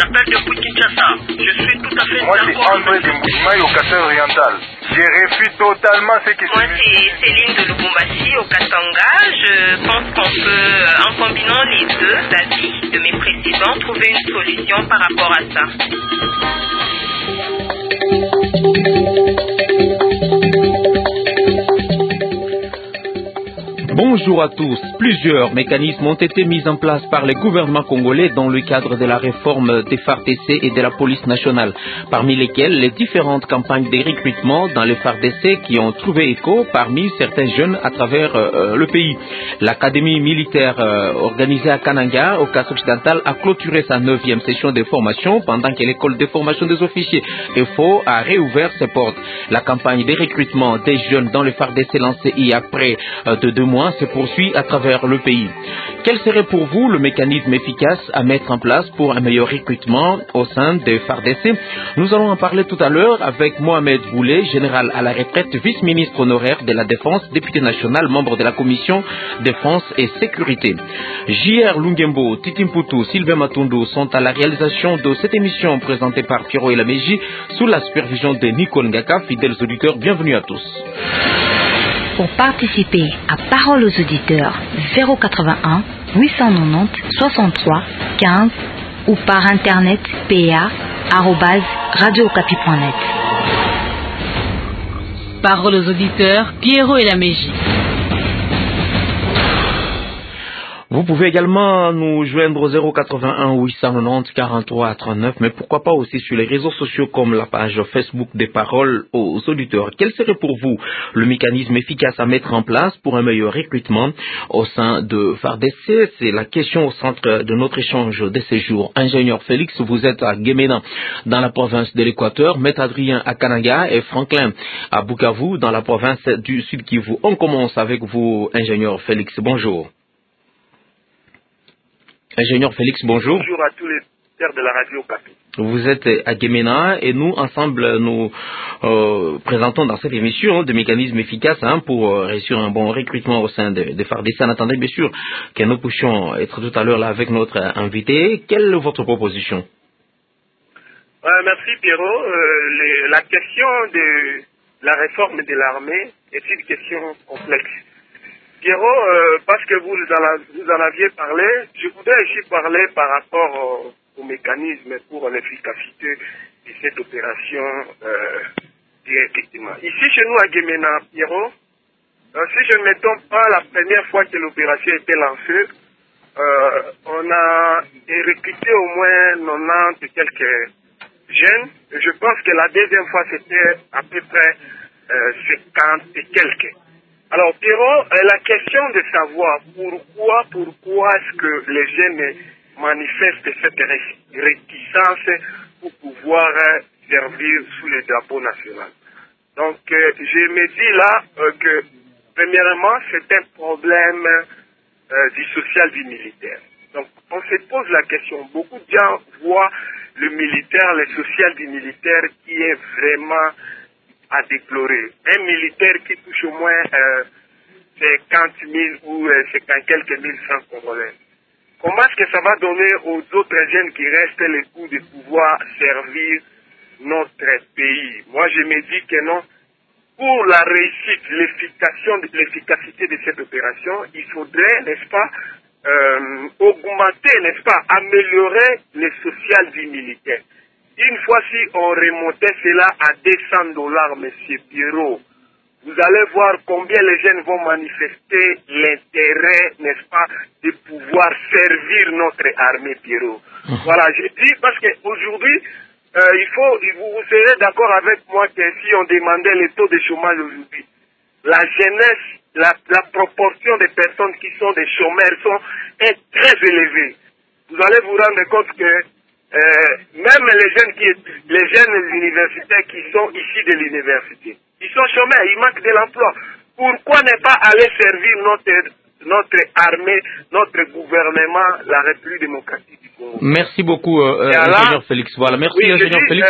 J'appelle depuis Kinshasa. Je suis tout à fait Moi, c'est André de Mboujimaï au Kassai oriental. Je refuse totalement ce qui se Moi, c'est Céline de Lubumbashi au Katanga. Je pense qu'on peut, en combinant les deux avis de mes précédents, trouver une solution par rapport à ça. Bonjour à tous. Plusieurs mécanismes ont été mis en place par les gouvernements congolais dans le cadre de la réforme des FARDC et de la police nationale, parmi lesquels les différentes campagnes de recrutement dans les FARDC qui ont trouvé écho parmi certains jeunes à travers le pays. L'académie militaire organisée à Kananga, au Kassai occidental, a clôturé sa 9e session de formation pendant que l'école de formation des officiers EFO a réouvert ses portes. La campagne de recrutement des jeunes dans les FARDC lancée il y a près de 2 mois se poursuit à travers le pays. Quel serait pour vous le mécanisme efficace à mettre en place pour un meilleur recrutement au sein des FARDC? Nous allons en parler tout à l'heure avec Mohamed Boulé, général à la retraite, vice-ministre honoraire de la Défense, député national, membre de la commission Défense et Sécurité. J.R. Lungembo, Titimputu, Sylvain Matundu sont à la réalisation de cette émission présentée par Pierrot Elameji sous la supervision de Nicole Ngaka. Fidèles auditeurs, bienvenue à tous. Pour participer à Parole aux auditeurs, 081 890 63 15 ou par internet pa@radiocapi.net. Parole aux auditeurs, Pierrot Elameji. Vous pouvez également nous joindre au 081 890 43 39, mais pourquoi pas aussi sur les réseaux sociaux comme la page Facebook des Paroles aux auditeurs. Quel serait pour vous le mécanisme efficace à mettre en place pour un meilleur recrutement au sein de FARDC? C'est la question au centre de notre échange de ces jours. Ingénieur Félix, vous êtes à Guéména, dans la province de l'Équateur, Maître Adrien à Kananga et Franklin à Bukavu, dans la province du Sud Kivu. On commence avec vous, Ingénieur Félix. Bonjour. Ingénieur Félix, bonjour. Bonjour à tous les auditeurs de la radio Capi. Vous êtes à Guéména et nous, ensemble, nous présentons dans cette émission des mécanismes efficaces pour réussir un bon recrutement au sein des FARDC. En attendant, bien sûr, que nous puissions être tout à l'heure là avec notre invité. Quelle est votre proposition? Merci Pierrot. La question de la réforme de l'armée est une question complexe. Pierrot, parce que vous en aviez parlé, je voudrais aussi parler par rapport au mécanisme pour l'efficacité de cette opération directement. Ici, chez nous à Guéména, Pierrot, si je ne me trompe pas, la première fois que l'opération était lancée, on a recruté au moins 90 et quelques jeunes. Et je pense que la deuxième fois, c'était à peu près 50 et quelques. Alors, Pierrot, la question de savoir pourquoi est-ce que les jeunes manifestent cette réticence pour pouvoir servir sous le drapeau national. Donc, je me dis là que, premièrement, c'est un problème du social du militaire. Donc, on se pose la question. Beaucoup de gens voient le militaire, le social du militaire qui est vraiment à déplorer. Un militaire qui touche au moins 50 000 ou 50 quelques mille francs congolais. Comment est-ce que ça va donner aux autres jeunes qui restent le coup de pouvoir servir notre pays? Moi, je me dis que non. Pour la réussite, l'efficacité de cette opération, il faudrait, n'est-ce pas, augmenter, n'est-ce pas, améliorer le social du militaire. Une fois si on remontait cela à $200, monsieur Pierrot, vous allez voir combien les jeunes vont manifester l'intérêt, n'est-ce pas, de pouvoir servir notre armée, Pierrot. Voilà, je dis parce qu'aujourd'hui, vous serez d'accord avec moi que si on demandait le taux de chômage aujourd'hui, la jeunesse, la proportion des personnes qui sont des chômeurs est très élevée. Vous allez vous rendre compte que même les jeunes universitaires qui sont issus de l'université, ils sont chômeurs, ils manquent de l'emploi. Pourquoi ne pas aller servir notre armée, notre gouvernement, la République démocratique du Congo? Merci beaucoup, ingénieur Félix. Voilà, merci, oui, ingénieur Félix.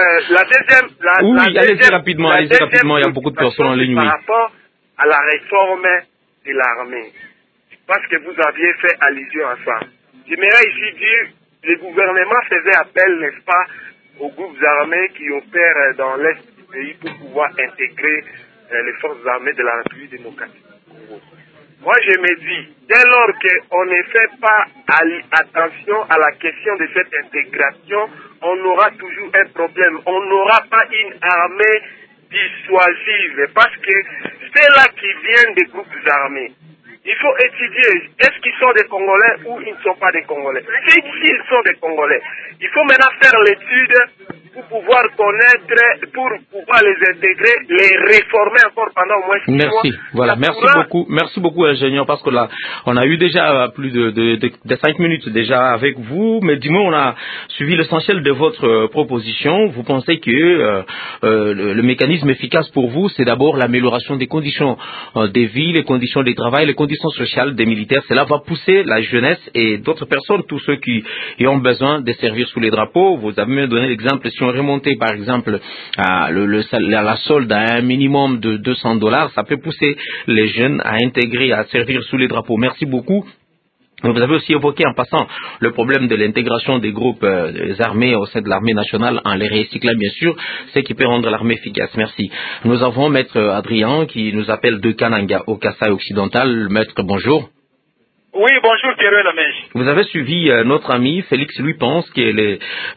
Allez-y rapidement, il y a beaucoup de personnes en ligne. Par rapport à la réforme de l'armée, parce que vous aviez fait allusion à ça. J'aimerais ici dire le gouvernement faisait appel, n'est-ce pas, aux groupes armés qui opèrent dans l'est du pays pour pouvoir intégrer les forces armées de la République démocratique du Congo. Moi, je me dis, dès lors qu'on ne fait pas attention à la question de cette intégration, on aura toujours un problème. On n'aura pas une armée dissuasive parce que c'est là qui viennent des groupes armés. Il faut étudier, est-ce qu'ils sont des Congolais ou ils ne sont pas des Congolais. S'ils sont des Congolais, il faut maintenant faire l'étude pour pouvoir connaître, pour pouvoir les intégrer, les réformer encore pendant au moins 6 mois. Merci. Voilà, merci beaucoup, ingénieur, parce que là, on a eu déjà plus de 5 minutes déjà avec vous, mais du moins, on a suivi l'essentiel de votre proposition. Vous pensez que le mécanisme efficace pour vous, c'est d'abord l'amélioration des conditions de vie, les conditions de travail, les conditions sociales des militaires. Cela va pousser la jeunesse et d'autres personnes, tous ceux qui ont besoin de servir sous les drapeaux. Vous avez même donné l'exemple, si on remontait par exemple à la solde à un minimum de $200, ça peut pousser les jeunes à intégrer, à servir sous les drapeaux. Merci beaucoup. Vous avez aussi évoqué en passant le problème de l'intégration des groupes armés au sein de l'armée nationale en les recyclant bien sûr, ce qui peut rendre l'armée efficace. Merci. Nous avons Maître Adrien qui nous appelle de Kananga au Kasaï occidental. Maître, bonjour. Oui, bonjour Pierre Lamèche. Vous avez suivi notre ami Félix, lui pense que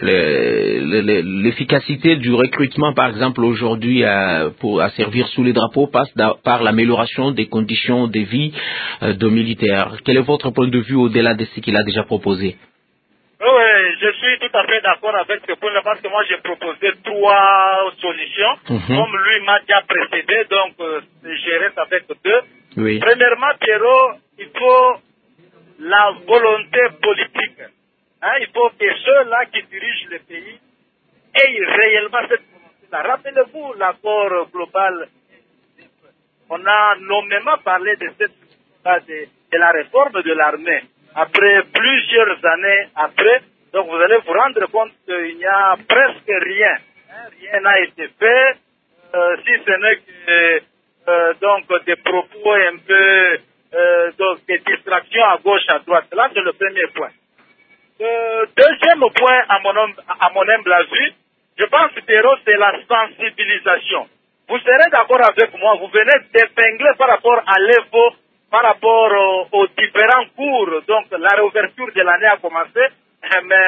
l'efficacité du recrutement, par exemple aujourd'hui à servir sous les drapeaux, passe par l'amélioration des conditions de vie de militaires. Quel est votre point de vue au-delà de ce qu'il a déjà proposé? Oui, je suis tout à fait d'accord avec ce point-là parce que moi j'ai proposé 3 solutions, comme lui m'a déjà précédé, donc je reste avec 2. Oui. Premièrement, Pierrot, il faut la volonté politique. Il faut que ceux-là qui dirigent le pays aient réellement cette volonté-là. Rappelez-vous l'accord global. On a nommément parlé de la réforme de l'armée. Après plusieurs années après, donc vous allez vous rendre compte qu'il n'y a presque rien. Rien n'a été fait, si ce n'est que donc des propos un peu donc des distractions à gauche, à droite. Là, c'est le premier point. Deuxième point, à mon humble avis, je pense que c'est la sensibilisation. Vous serez d'accord avec moi, vous venez d'épingler par rapport à l'EFO, par rapport aux différents cours, donc la réouverture de l'année a commencé, mais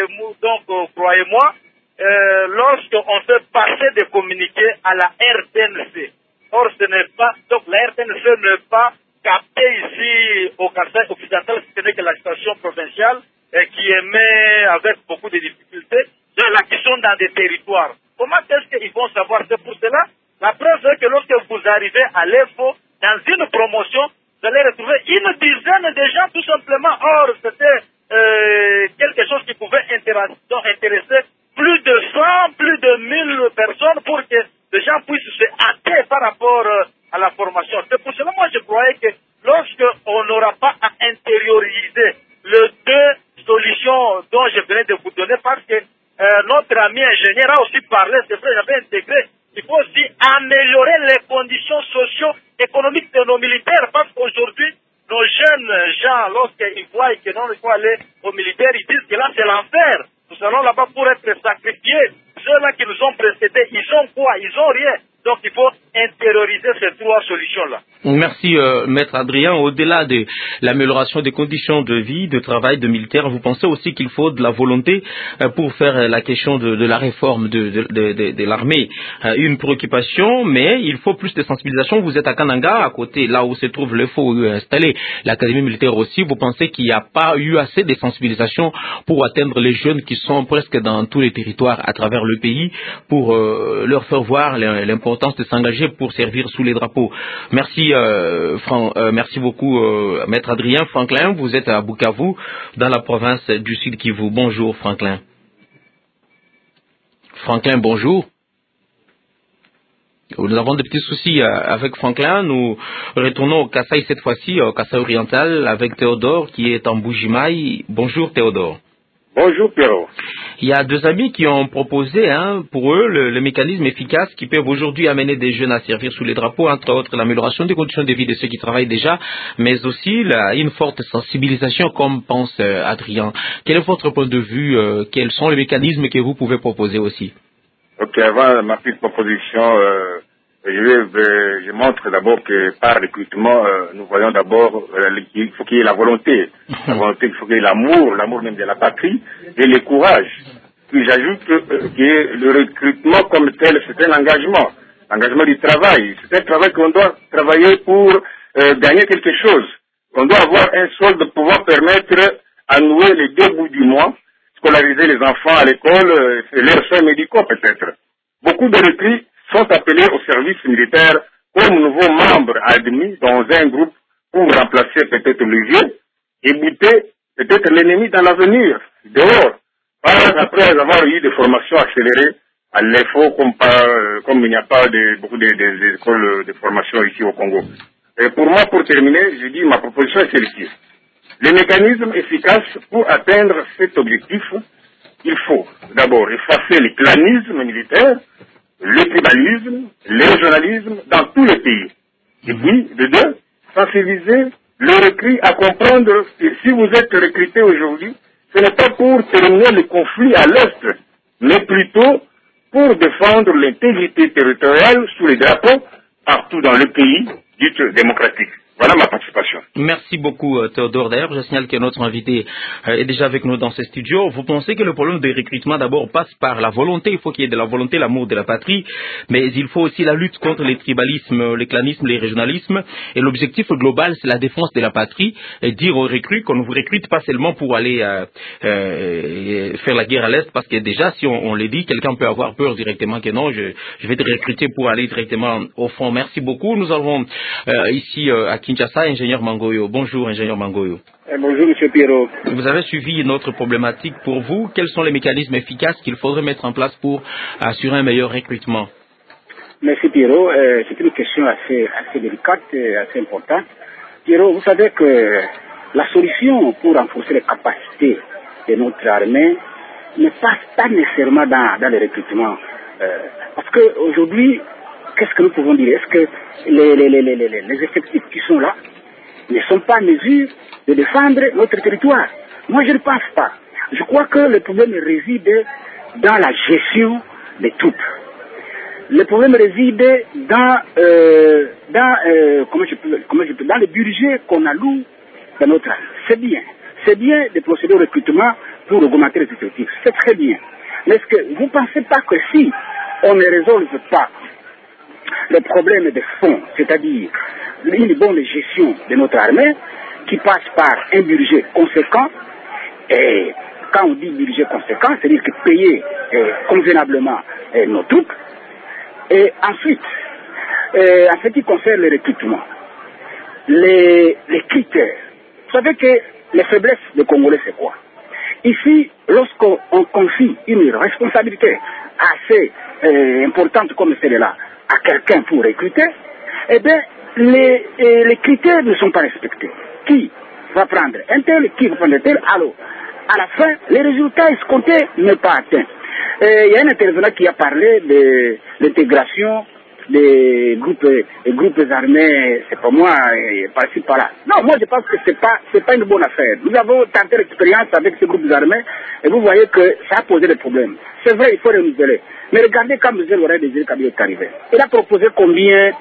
croyez-moi, lorsqu'on fait passer des communiqués à la RTNC, or ce n'est pas, donc la RTNC n'est pas capté ici au Kasaï occidental, ce n'est que la station provinciale qui émet avec beaucoup de difficultés, ceux-là qui sont dans des territoires. Comment est-ce qu'ils vont savoir? C'est pour cela, la preuve est que lorsque vous arrivez à l'EFO, dans une promotion, vous allez retrouver une dizaine de gens tout simplement. Or, c'était quelque chose qui pouvait intéresser plus de 100, plus de 1000 personnes pour que les gens puissent se hâter par rapport à la formation. C'est pour cela, moi, je croyais que lorsqu'on n'aura pas à intérioriser les 2 solutions dont je venais de vous donner, parce que notre ami ingénieur a aussi parlé, c'est vrai, j'avais intégré, il faut aussi améliorer les conditions socio-économiques de nos militaires, parce qu'aujourd'hui, nos jeunes gens, lorsqu'ils voient que non, il faut aller aux militaires, ils disent que là, c'est l'enfer. Nous allons là-bas pour être sacrifiés. Ceux-là qui nous ont précédés, ils ont quoi? Ils ont rien. Donc, il faut intérioriser ces 3 solutions-là. Merci, Maître Adrien. Au-delà de l'amélioration des conditions de vie, de travail de militaires, vous pensez aussi qu'il faut de la volonté pour faire la question de la réforme de l'armée une préoccupation, mais il faut plus de sensibilisation. Vous êtes à Kananga, à côté, là où se trouve le faux installé, l'académie militaire aussi. Vous pensez qu'il n'y a pas eu assez de sensibilisation pour atteindre les jeunes qui sont presque dans tous les territoires à travers le pays pour leur faire voir l'importance de s'engager pour servir sous les drapeaux. Merci, merci beaucoup, Maître Adrien. Franklin, vous êtes à Bukavu, dans la province du Sud Kivu. Bonjour, Franklin. Franklin, bonjour. Nous avons des petits soucis avec Franklin. Nous retournons au Kasaï cette fois-ci, au Kasaï oriental, avec Théodore qui est en Bujimaï. Bonjour, Théodore. Bonjour Pierrot. Il y a deux amis qui ont proposé pour eux le mécanisme efficace qui peuvent aujourd'hui amener des jeunes à servir sous les drapeaux, entre autres l'amélioration des conditions de vie de ceux qui travaillent déjà, mais aussi une forte sensibilisation, comme pense Adrien. Quel est votre point de vue? Quels sont les mécanismes que vous pouvez proposer aussi? Ok, avant ma petite proposition, je montre d'abord que par recrutement, nous voyons d'abord qu'il faut qu'il y ait la volonté. La volonté, il faut qu'il y ait l'amour même de la patrie et le courage. Puis j'ajoute que le recrutement comme tel, c'est un engagement. L'engagement du travail. C'est un travail qu'on doit travailler pour gagner quelque chose. On doit avoir un solde de pouvoir permettre à nouer les deux bouts du mois, scolariser les enfants à l'école, leurs soins médicaux peut-être. Beaucoup de recrues sont appelés au service militaire comme nouveaux membres admis dans un groupe pour remplacer peut-être le vieux et buter peut-être l'ennemi dans l'avenir, dehors, après avoir eu des formations accélérées à l'EFO comme il n'y a pas beaucoup d'écoles de formation ici au Congo. Et pour moi, pour terminer, je dis ma proposition est celle-ci. Les mécanismes efficaces pour atteindre cet objectif, il faut d'abord effacer le clanisme militaire, le tribalisme, le régionalisme dans tous les pays. Et puis, de deux, sensibiliser le recrue à comprendre que si vous êtes recruté aujourd'hui, ce n'est pas pour terminer le conflit à l'Est, mais plutôt pour défendre l'intégrité territoriale sous les drapeaux partout dans le pays dit démocratique. Voilà ma participation. Merci beaucoup Théodore. D'ailleurs, je signale que notre invité est déjà avec nous dans ce studio. Vous pensez que le problème de recrutement d'abord passe par la volonté? Il faut qu'il y ait de la volonté, l'amour de la patrie, mais il faut aussi la lutte contre les tribalismes, les clanismes, les régionalismes. Et l'objectif global, c'est la défense de la patrie. Et dire aux recrues qu'on ne vous recrute pas seulement pour aller faire la guerre à l'Est, parce que déjà, si on les dit, quelqu'un peut avoir peur directement que non, je vais te recruter pour aller directement au front. Merci beaucoup. Nous avons ici à Kinshasa, ingénieur Mangoyo. Bonjour, ingénieur Mangoyo. Bonjour, monsieur Pierrot. Vous avez suivi notre problématique. Pour vous, quels sont les mécanismes efficaces qu'il faudrait mettre en place pour assurer un meilleur recrutement? Merci, Pierrot. C'est une question assez délicate et assez importante. Pierrot, vous savez que la solution pour renforcer les capacités de notre armée ne passe pas nécessairement dans le recrutement. Parce qu'aujourd'hui, qu'est-ce que nous pouvons dire? Est-ce que les effectifs qui sont là ne sont pas en mesure de défendre notre territoire? Moi, je ne pense pas. Je crois que le problème réside dans la gestion des troupes. Le problème réside dans le budget qu'on alloue dans notre armée. C'est bien de procéder au recrutement pour augmenter les effectifs. C'est très bien. Mais est-ce que vous ne pensez pas que si on ne résolve pas le problème de fond, c'est-à-dire une bonne gestion de notre armée qui passe par un budget conséquent, et quand on dit budget conséquent, c'est-à-dire que payer convenablement nos troupes, et ensuite, en ce qui concerne le recrutement, les critères, vous savez que les faiblesses des Congolais, c'est quoi? Ici, lorsqu'on confie une responsabilité assez importante comme celle-là à quelqu'un pour recruter, eh bien, les critères ne sont pas respectés. Qui va prendre un tel, qui va prendre un tel, alors, à la fin, les résultats escomptés ne sont pas atteints. Il y a un intervenant qui a parlé de l'intégration des groupes armés, c'est pas moi, par-ci, par-là. Non, moi je pense que c'est pas une bonne affaire. Nous avons tenté l'expérience avec ces groupes armés et vous voyez que ça a posé des problèmes. C'est vrai, il faut renouveler. Mais regardez quand M. Laurent Désiré Kabila est arrivé. Il a proposé combien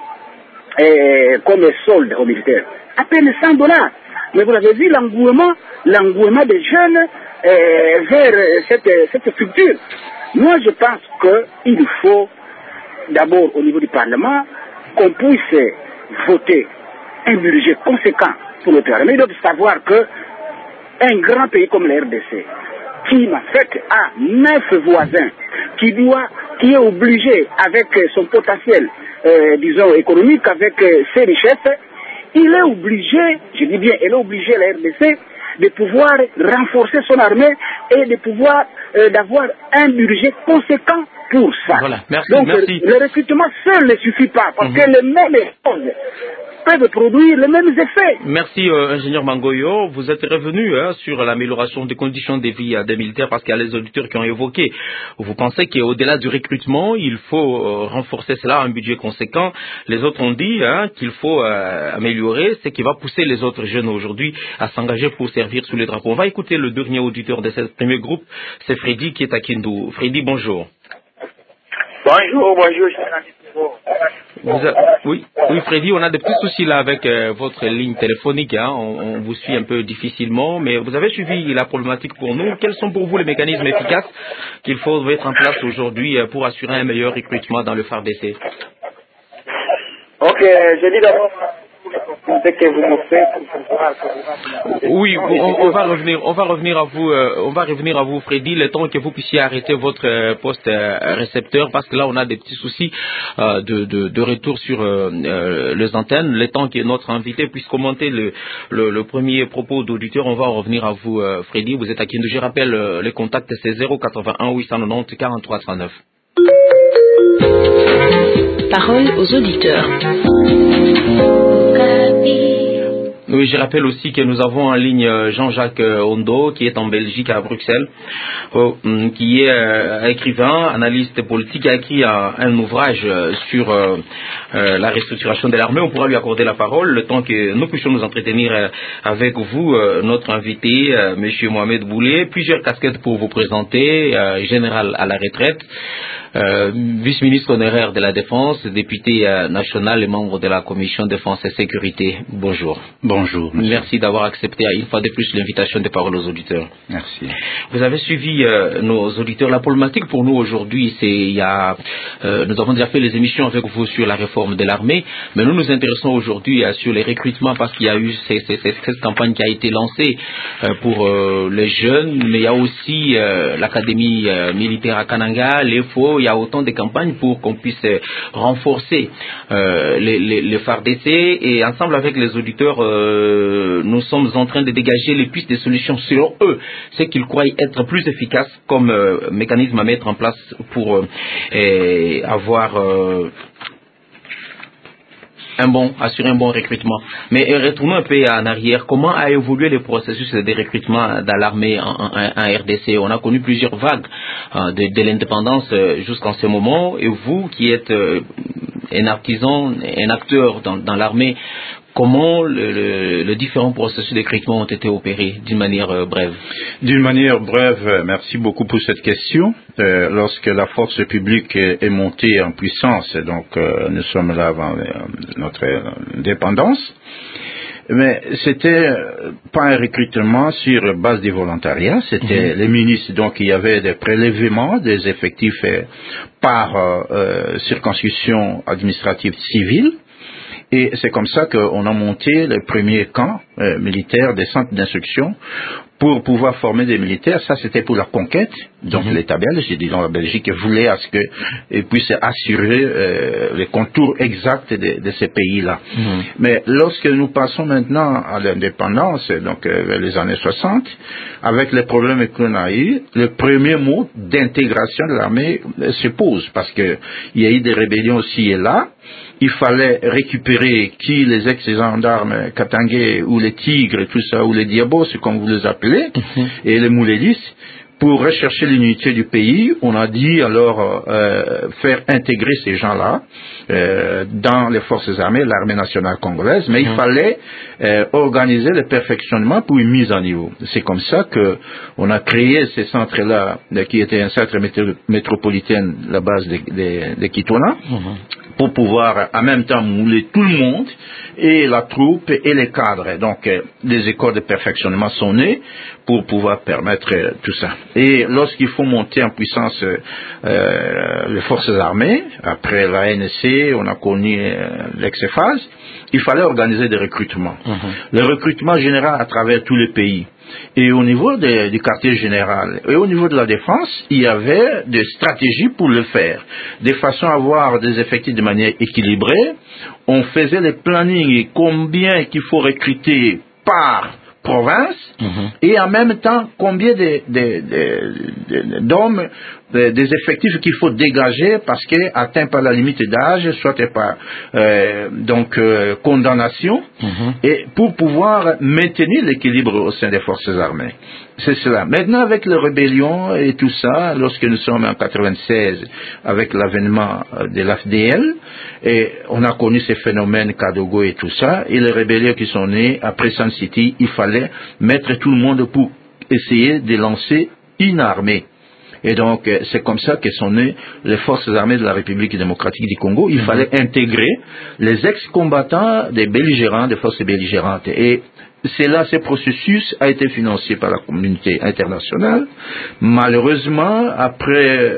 comme solde aux militaires? À peine $100. Mais vous avez vu l'engouement des jeunes vers cette structure. Moi je pense qu'il faut d'abord au niveau du Parlement qu'on puisse voter un budget conséquent pour notre armée. Ils doivent savoir qu'un grand pays comme la RDC, qui en fait a 9 voisins, qui est obligé avec son potentiel, disons, économique, avec ses richesses, il est obligé, je dis bien, elle est obligée, la RDC, de pouvoir renforcer son armée et de pouvoir d'avoir un budget conséquent pour ça. Voilà, merci, donc merci. Le recrutement seul ne suffit pas, parce que les mêmes choses peuvent produire les mêmes effets. Merci, ingénieur Mangoyo. Vous êtes revenu sur l'amélioration des conditions de vie des militaires parce qu'il y a les auditeurs qui ont évoqué. Vous pensez qu'au-delà du recrutement, il faut renforcer cela, un budget conséquent. Les autres ont dit qu'il faut améliorer ce qui va pousser les autres jeunes aujourd'hui à s'engager pour servir sous les drapeaux. On va écouter le dernier auditeur de ce premier groupe, c'est Freddy qui est à Kindu. Freddy, bonjour. Bonjour. Oui, Freddy, on a des petits soucis là avec votre ligne téléphonique. On vous suit un peu difficilement, mais vous avez suivi la problématique pour nous. Quels sont pour vous les mécanismes efficaces qu'il faut mettre en place aujourd'hui pour assurer un meilleur recrutement dans le FARDC? Ok, je dis d'abord que vous me faites pour pouvoir... Oui, on va revenir à vous, Freddy, le temps que vous puissiez arrêter votre poste récepteur, parce que là on a des petits soucis de retour sur les antennes. Le temps que notre invité puisse commenter le premier propos d'auditeur, on va revenir à vous, Freddy. Vous êtes à Kindu. Je rappelle les contacts, c'est 081 890 43 39. Parole aux auditeurs. Oui, je rappelle aussi que nous avons en ligne Jean-Jacques Ondo, qui est en Belgique, à Bruxelles, qui est écrivain, analyste politique, qui a écrit un ouvrage sur la restructuration de l'armée. On pourra lui accorder la parole le temps que nous puissions nous entretenir avec vous, notre invité, M. Mohamed Boulé. Plusieurs casquettes pour vous présenter, général à la retraite, vice-ministre honoraire de la Défense, député national et membre de la Commission Défense et Sécurité. Bonjour. Bonjour. Monsieur. Merci d'avoir accepté une fois de plus l'invitation de Parole aux auditeurs. Merci. Vous avez suivi nos auditeurs. La problématique pour nous aujourd'hui, c'est nous avons déjà fait les émissions avec vous sur la réforme de l'armée, mais nous nous intéressons aujourd'hui sur les recrutements parce qu'il y a eu cette campagne qui a été lancée pour les jeunes, mais il y a aussi l'académie militaire à Kananga, l'EFO. Il y a autant de campagnes pour qu'on puisse renforcer les FARDC, et ensemble avec les auditeurs, nous sommes en train de dégager les pistes de solutions sur eux, ce qu'ils croient être plus efficace comme mécanisme à mettre en place pour avoir assurer un bon recrutement. Mais retournons un peu en arrière. Comment a évolué le processus de recrutement dans l'armée en RDC? On a connu plusieurs vagues de l'indépendance jusqu'en ce moment. Et vous, qui êtes un artisan, un acteur dans l'armée, comment les différents processus de recrutement ont été opérés d'une manière brève? D'une manière brève, merci beaucoup pour cette question. Lorsque la force publique est montée en puissance, donc nous sommes là avant notre indépendance, mais c'était pas un recrutement sur base du volontariat, c'était les ministres, donc il y avait des prélèvements des effectifs par circonscription administrative civile. Et c'est comme ça qu'on a monté le premier camp militaire des centres d'instruction pour pouvoir former des militaires. Ça, c'était pour la conquête. Donc, l'État belge, disons la Belgique, voulait à ce qu'ils puissent assurer les contours exacts de ces pays-là. Mais lorsque nous passons maintenant à l'indépendance, donc vers les années 60, avec les problèmes qu'on a eu, le premier mot d'intégration de l'armée se pose parce que il y a eu des rébellions aussi et là. Il fallait récupérer les ex-gendarmes Katangais ou les tigres, tout ça, ou les diabos, comme vous les appelez, et les moulélis. Pour rechercher l'unité du pays, on a dit alors faire intégrer ces gens-là dans les forces armées, l'armée nationale congolaise, mais il fallait organiser le perfectionnement pour une mise en niveau. C'est comme ça que on a créé ces centres-là, qui étaient un centre métropolitain, la base de Kitona, pour pouvoir en même temps mouler tout le monde, et la troupe et les cadres. Donc, les écoles de perfectionnement sont nées pour pouvoir permettre tout ça. Et lorsqu'il faut monter en puissance les forces armées, après la NSC, on a connu l'ex-phase, il fallait organiser des recrutements. Le recrutement général à travers tous les pays. Et au niveau du quartier général et au niveau de la défense, il y avait des stratégies pour le faire, de façon à avoir des effectifs de manière équilibrée. On faisait les plannings et combien qu'il faut recruter par province, et en même temps combien d'hommes des effectifs qu'il faut dégager parce qu'atteints par la limite d'âge, soit par condamnation, et pour pouvoir maintenir l'équilibre au sein des forces armées. C'est cela. Maintenant, avec les rébellions et tout ça, lorsque nous sommes en 96, avec l'avènement de l'AFDL, et on a connu ces phénomènes Kadogo et tout ça, et les rébellions qui sont nées après Sun City, il fallait mettre tout le monde pour essayer de lancer une armée. Et donc, c'est comme ça que sont nées les forces armées de la République démocratique du Congo. Il fallait intégrer les ex-combattants des belligérants, des forces belligérantes. Et ce processus a été financé par la communauté internationale. Malheureusement, après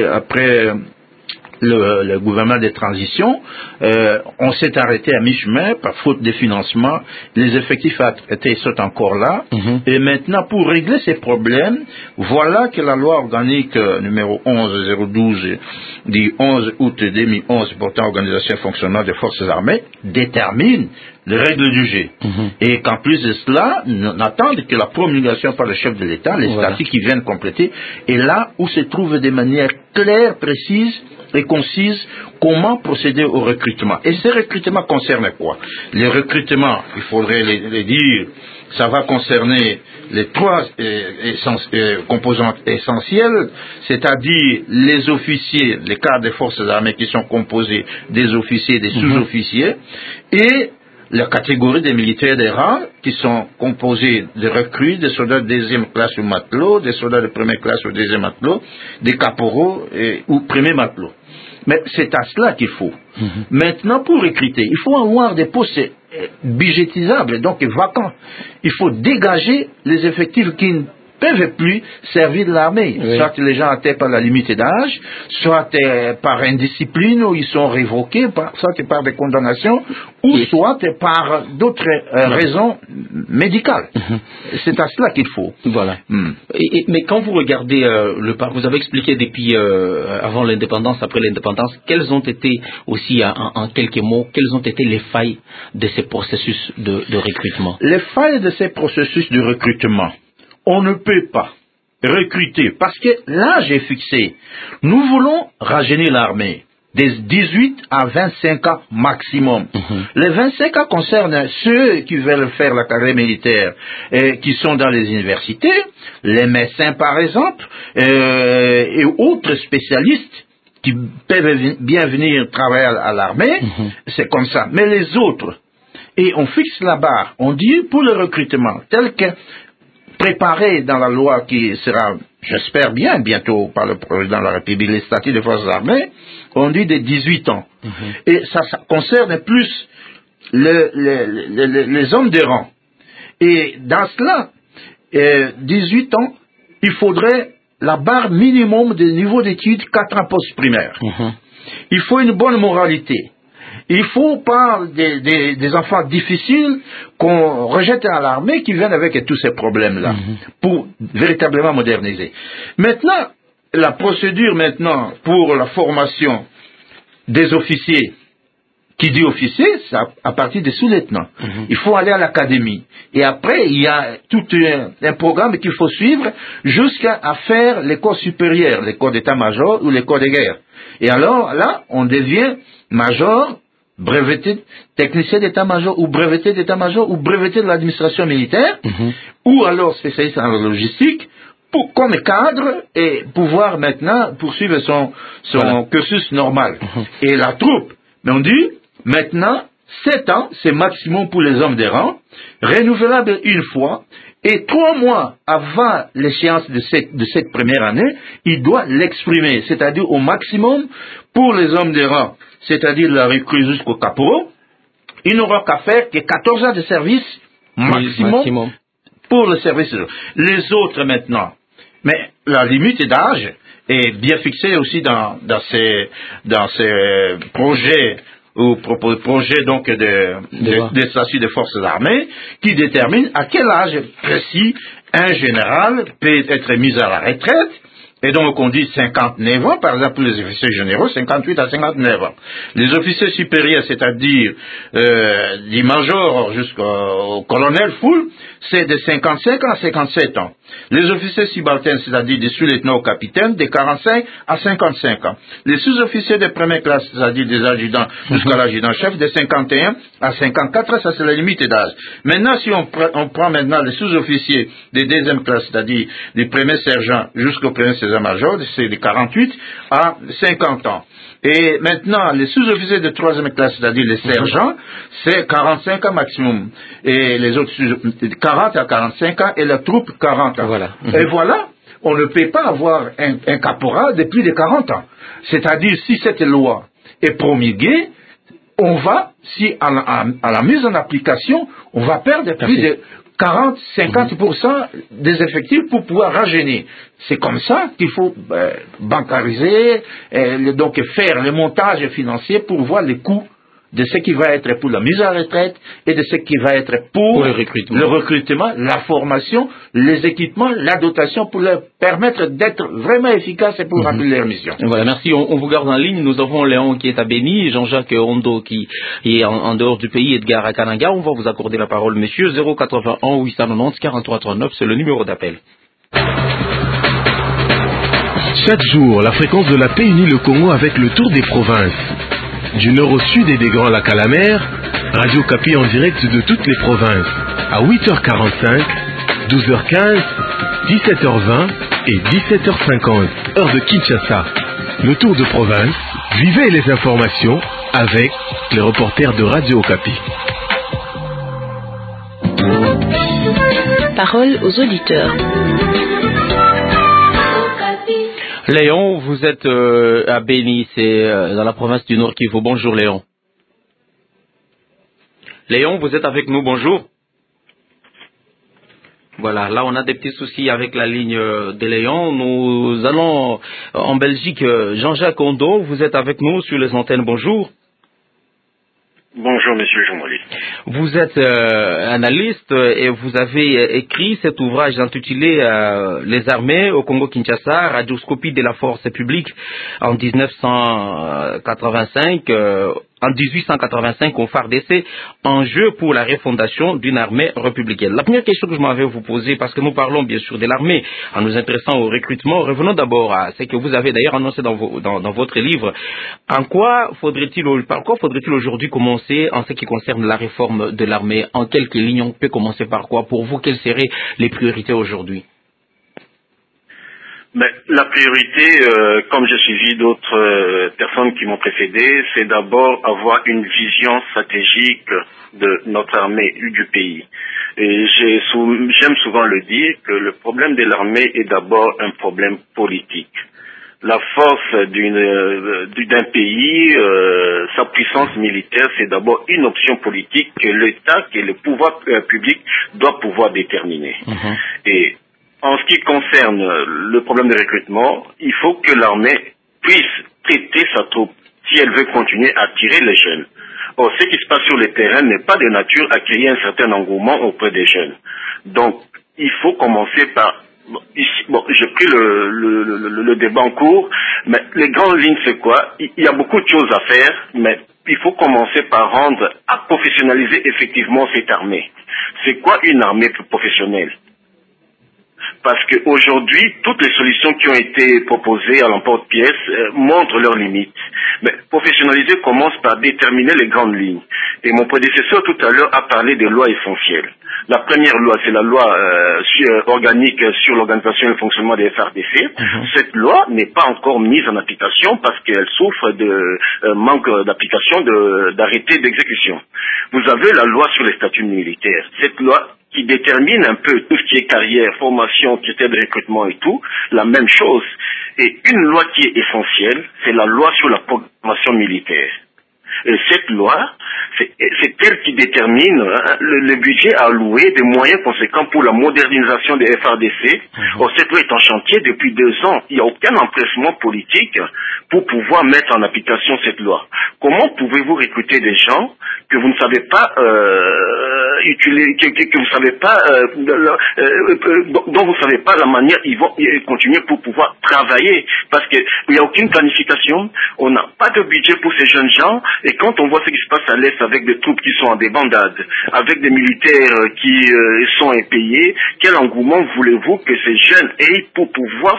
le gouvernement de transition, on s'est arrêté à mi-chemin par faute de financement. Les effectifs sont encore là. Et maintenant, pour régler ces problèmes, voilà que la loi organique numéro 11012 du 11 août 2011 portant organisation et fonctionnement des forces armées détermine les règles du jeu. Et qu'en plus de cela, on attend que la promulgation par le chef de l'État, les statuts qui viennent compléter, et là où se trouve de manière claire, précise et concise comment procéder au recrutement. Et ces recrutements concernent quoi? Les recrutements, il faudrait les dire, ça va concerner les trois composantes essentielles, c'est-à-dire les officiers, les cadres des forces armées qui sont composés des officiers et des sous-officiers, et la catégorie des militaires des rangs qui sont composés de recrues, des soldats de deuxième classe ou matelots, des soldats de première classe ou deuxième matelot, des caporaux ou premiers matelots. Mais c'est à cela qu'il faut. Maintenant, pour recruter, il faut avoir des postes budgétisables, donc vacants. Il faut dégager les effectifs qui ne peuvent plus servir de l'armée. Soit les gens atteints par la limite d'âge, soit par indiscipline, où ils sont révoqués, soit par des condamnations, ou soit par d'autres raisons médicales. C'est à cela qu'il faut. Voilà. Mais quand vous regardez vous avez expliqué depuis avant l'indépendance, après l'indépendance, quelles ont été aussi, en quelques mots, quelles ont été les failles de ces processus de recrutement? Les failles de ces processus de recrutement, on ne peut pas recruter parce que l'âge est fixé. Nous voulons rajeunir l'armée des 18 à 25 ans maximum. Les 25 ans concernent ceux qui veulent faire la carrière militaire et qui sont dans les universités, les médecins par exemple, et autres spécialistes qui peuvent bien venir travailler à l'armée, c'est comme ça. Mais les autres, et on fixe la barre, on dit pour le recrutement, tel que préparé dans la loi qui sera, j'espère bien, bientôt par le président de la République, les statuts des forces armées, on dit de 18 ans. Et ça concerne plus les hommes de rang. Et dans cela, 18 ans, il faudrait la barre minimum de niveau d'études 4 ans post-primaire. Il faut une bonne moralité. Il faut pas des enfants difficiles qu'on rejette à l'armée qui viennent avec tous ces problèmes-là pour véritablement moderniser. Maintenant, la procédure maintenant pour la formation des officiers, qui dit officier, c'est à partir des sous-lieutenants. Il faut aller à l'académie. Et après, il y a tout un programme qu'il faut suivre jusqu'à faire l'école supérieure, l'école d'état-major ou l'école de guerre. Et alors, là, on devient major, breveté technicien d'état-major ou breveté d'état-major ou breveté de l'administration militaire, ou alors spécialiste en logistique, comme cadre et pouvoir maintenant poursuivre son cursus normal. Et la troupe, mais on dit, maintenant, 7 ans, c'est maximum pour les hommes de rang, renouvelable une fois, et 3 mois avant l'échéance de cette première année, il doit l'exprimer, c'est-à-dire au maximum pour les hommes de rang, c'est-à-dire la recrue jusqu'au caporal, il n'aura qu'à faire que 14 ans de service maximum pour le service. Les autres maintenant, mais la limite d'âge est bien fixée aussi dans ces projets ou projets donc des statuts des forces armées qui déterminent à quel âge précis un général peut être mis à la retraite Et donc, on dit 59 ans, par exemple, pour les officiers généraux, 58 à 59 ans. Les officiers supérieurs, c'est-à-dire du major jusqu'au colonel full, c'est de 55 à 57 ans. Les officiers subalternes, c'est-à-dire des sous-lieutenants au capitaine, de 45 à 55 ans. Les sous-officiers de première classe, c'est-à-dire des adjudants jusqu'à l'adjudant-chef, de 51 à 54 ans, ça c'est la limite d'âge. Maintenant, si on prend maintenant les sous-officiers de deuxième classe, c'est-à-dire des premiers sergents jusqu'au premier sergent-major, c'est de 48 à 50 ans. Et maintenant, les sous-officiers de troisième classe, c'est-à-dire les sergents, c'est 45 ans maximum. Et les autres, 40 à 45 ans, et la troupe, 40 ans. Voilà. Et voilà, on ne peut pas avoir un caporal de plus de 40 ans. C'est-à-dire, si cette loi est promulguée, on va, si à la mise en application, on va perdre plus de 40-50% des effectifs pour pouvoir rajeunir. C'est comme ça qu'il faut bancariser, donc faire le montage financier pour voir les coûts de ce qui va être pour la mise en retraite et de ce qui va être pour le recrutement, la formation, les équipements, la dotation pour leur permettre d'être vraiment efficaces et pour remplir leur mission. Voilà, merci. On vous garde en ligne. Nous avons Léon qui est à Béni, Jean-Jacques Ondo qui est en dehors du pays, Edgar à Kananga. On va vous accorder la parole, monsieur. 081 890 43 39, c'est le numéro d'appel. Chaque jour, la fréquence de la paix unit le Congo avec le tour des provinces. Du nord au sud et des Grands Lacs à la mer, Radio Kapi en direct de toutes les provinces. À 8h45, 12h15, 17h20 et 17h50, heure de Kinshasa. Le tour de province, vivez les informations avec les reporters de Radio Kapi. Parole aux auditeurs. Léon, vous êtes à Béni, c'est dans la province du Nord Kivu. Bonjour Léon. Léon, vous êtes avec nous, bonjour. Voilà, là on a des petits soucis avec la ligne de Léon. Nous allons en Belgique. Jean-Jacques Ondo, vous êtes avec nous sur les antennes, bonjour. Bonjour, monsieur le journaliste. Vous êtes analyste et vous avez écrit cet ouvrage intitulé Les armées au Congo-Kinshasa, radioscopie de la force publique en 1985. En 1885, au FARDC, enjeu pour la refondation d'une armée républicaine. La première question que je m'avais vous poser, parce que nous parlons bien sûr de l'armée, en nous intéressant au recrutement, revenons d'abord à ce que vous avez d'ailleurs annoncé dans votre livre. Par quoi faudrait-il aujourd'hui commencer en ce qui concerne la réforme de l'armée? En quelques lignes, on peut commencer par quoi? Pour vous, quelles seraient les priorités aujourd'hui? Ben, la priorité, comme j'ai suivi d'autres personnes qui m'ont précédé, c'est d'abord avoir une vision stratégique de notre armée du pays. Et j'aime souvent le dire que le problème de l'armée est d'abord un problème politique. La force d'un pays, sa puissance militaire, c'est d'abord une option politique que l'État, que le pouvoir public doit pouvoir déterminer. Et en ce qui concerne le problème de recrutement, il faut que l'armée puisse traiter sa troupe si elle veut continuer à attirer les jeunes. Or, ce qui se passe sur le terrain n'est pas de nature à créer un certain engouement auprès des jeunes. Donc, il faut commencer par... j'ai pris le débat en cours, mais les grandes lignes, c'est quoi? Il y a beaucoup de choses à faire, mais il faut commencer par à professionnaliser effectivement cette armée. C'est quoi une armée plus professionnelle? Parce qu'aujourd'hui, toutes les solutions qui ont été proposées à l'emporte-pièce montrent leurs limites. Mais professionnaliser commence par déterminer les grandes lignes. Et mon prédécesseur tout à l'heure a parlé des lois essentielles. La première loi, c'est la loi organique sur l'organisation et le fonctionnement des FARDC. Cette loi n'est pas encore mise en application parce qu'elle souffre de manque d'application d'arrêté d'exécution. Vous avez la loi sur les statuts militaires. Cette loi qui détermine un peu tout ce qui est carrière, formation, critères de recrutement et tout, la même chose. Et une loi qui est essentielle, c'est la loi sur la programmation militaire. Et cette loi, c'est elle qui détermine le budget alloué, des moyens conséquents pour la modernisation des FARDC. Or, cette loi est en chantier depuis 2 ans. Il n'y a aucun empressement politique pour pouvoir mettre en application cette loi. Comment pouvez-vous recruter des gens que vous ne savez pas que vous savez pas, dont vous savez pas la manière ils vont continuer pour pouvoir travailler, parce que il n'y a aucune planification, on n'a pas de budget pour ces jeunes gens, et quand on voit ce qui se passe à l'Est avec des troupes qui sont en débandade, avec des militaires qui sont impayés, quel engouement voulez-vous que ces jeunes aient pour pouvoir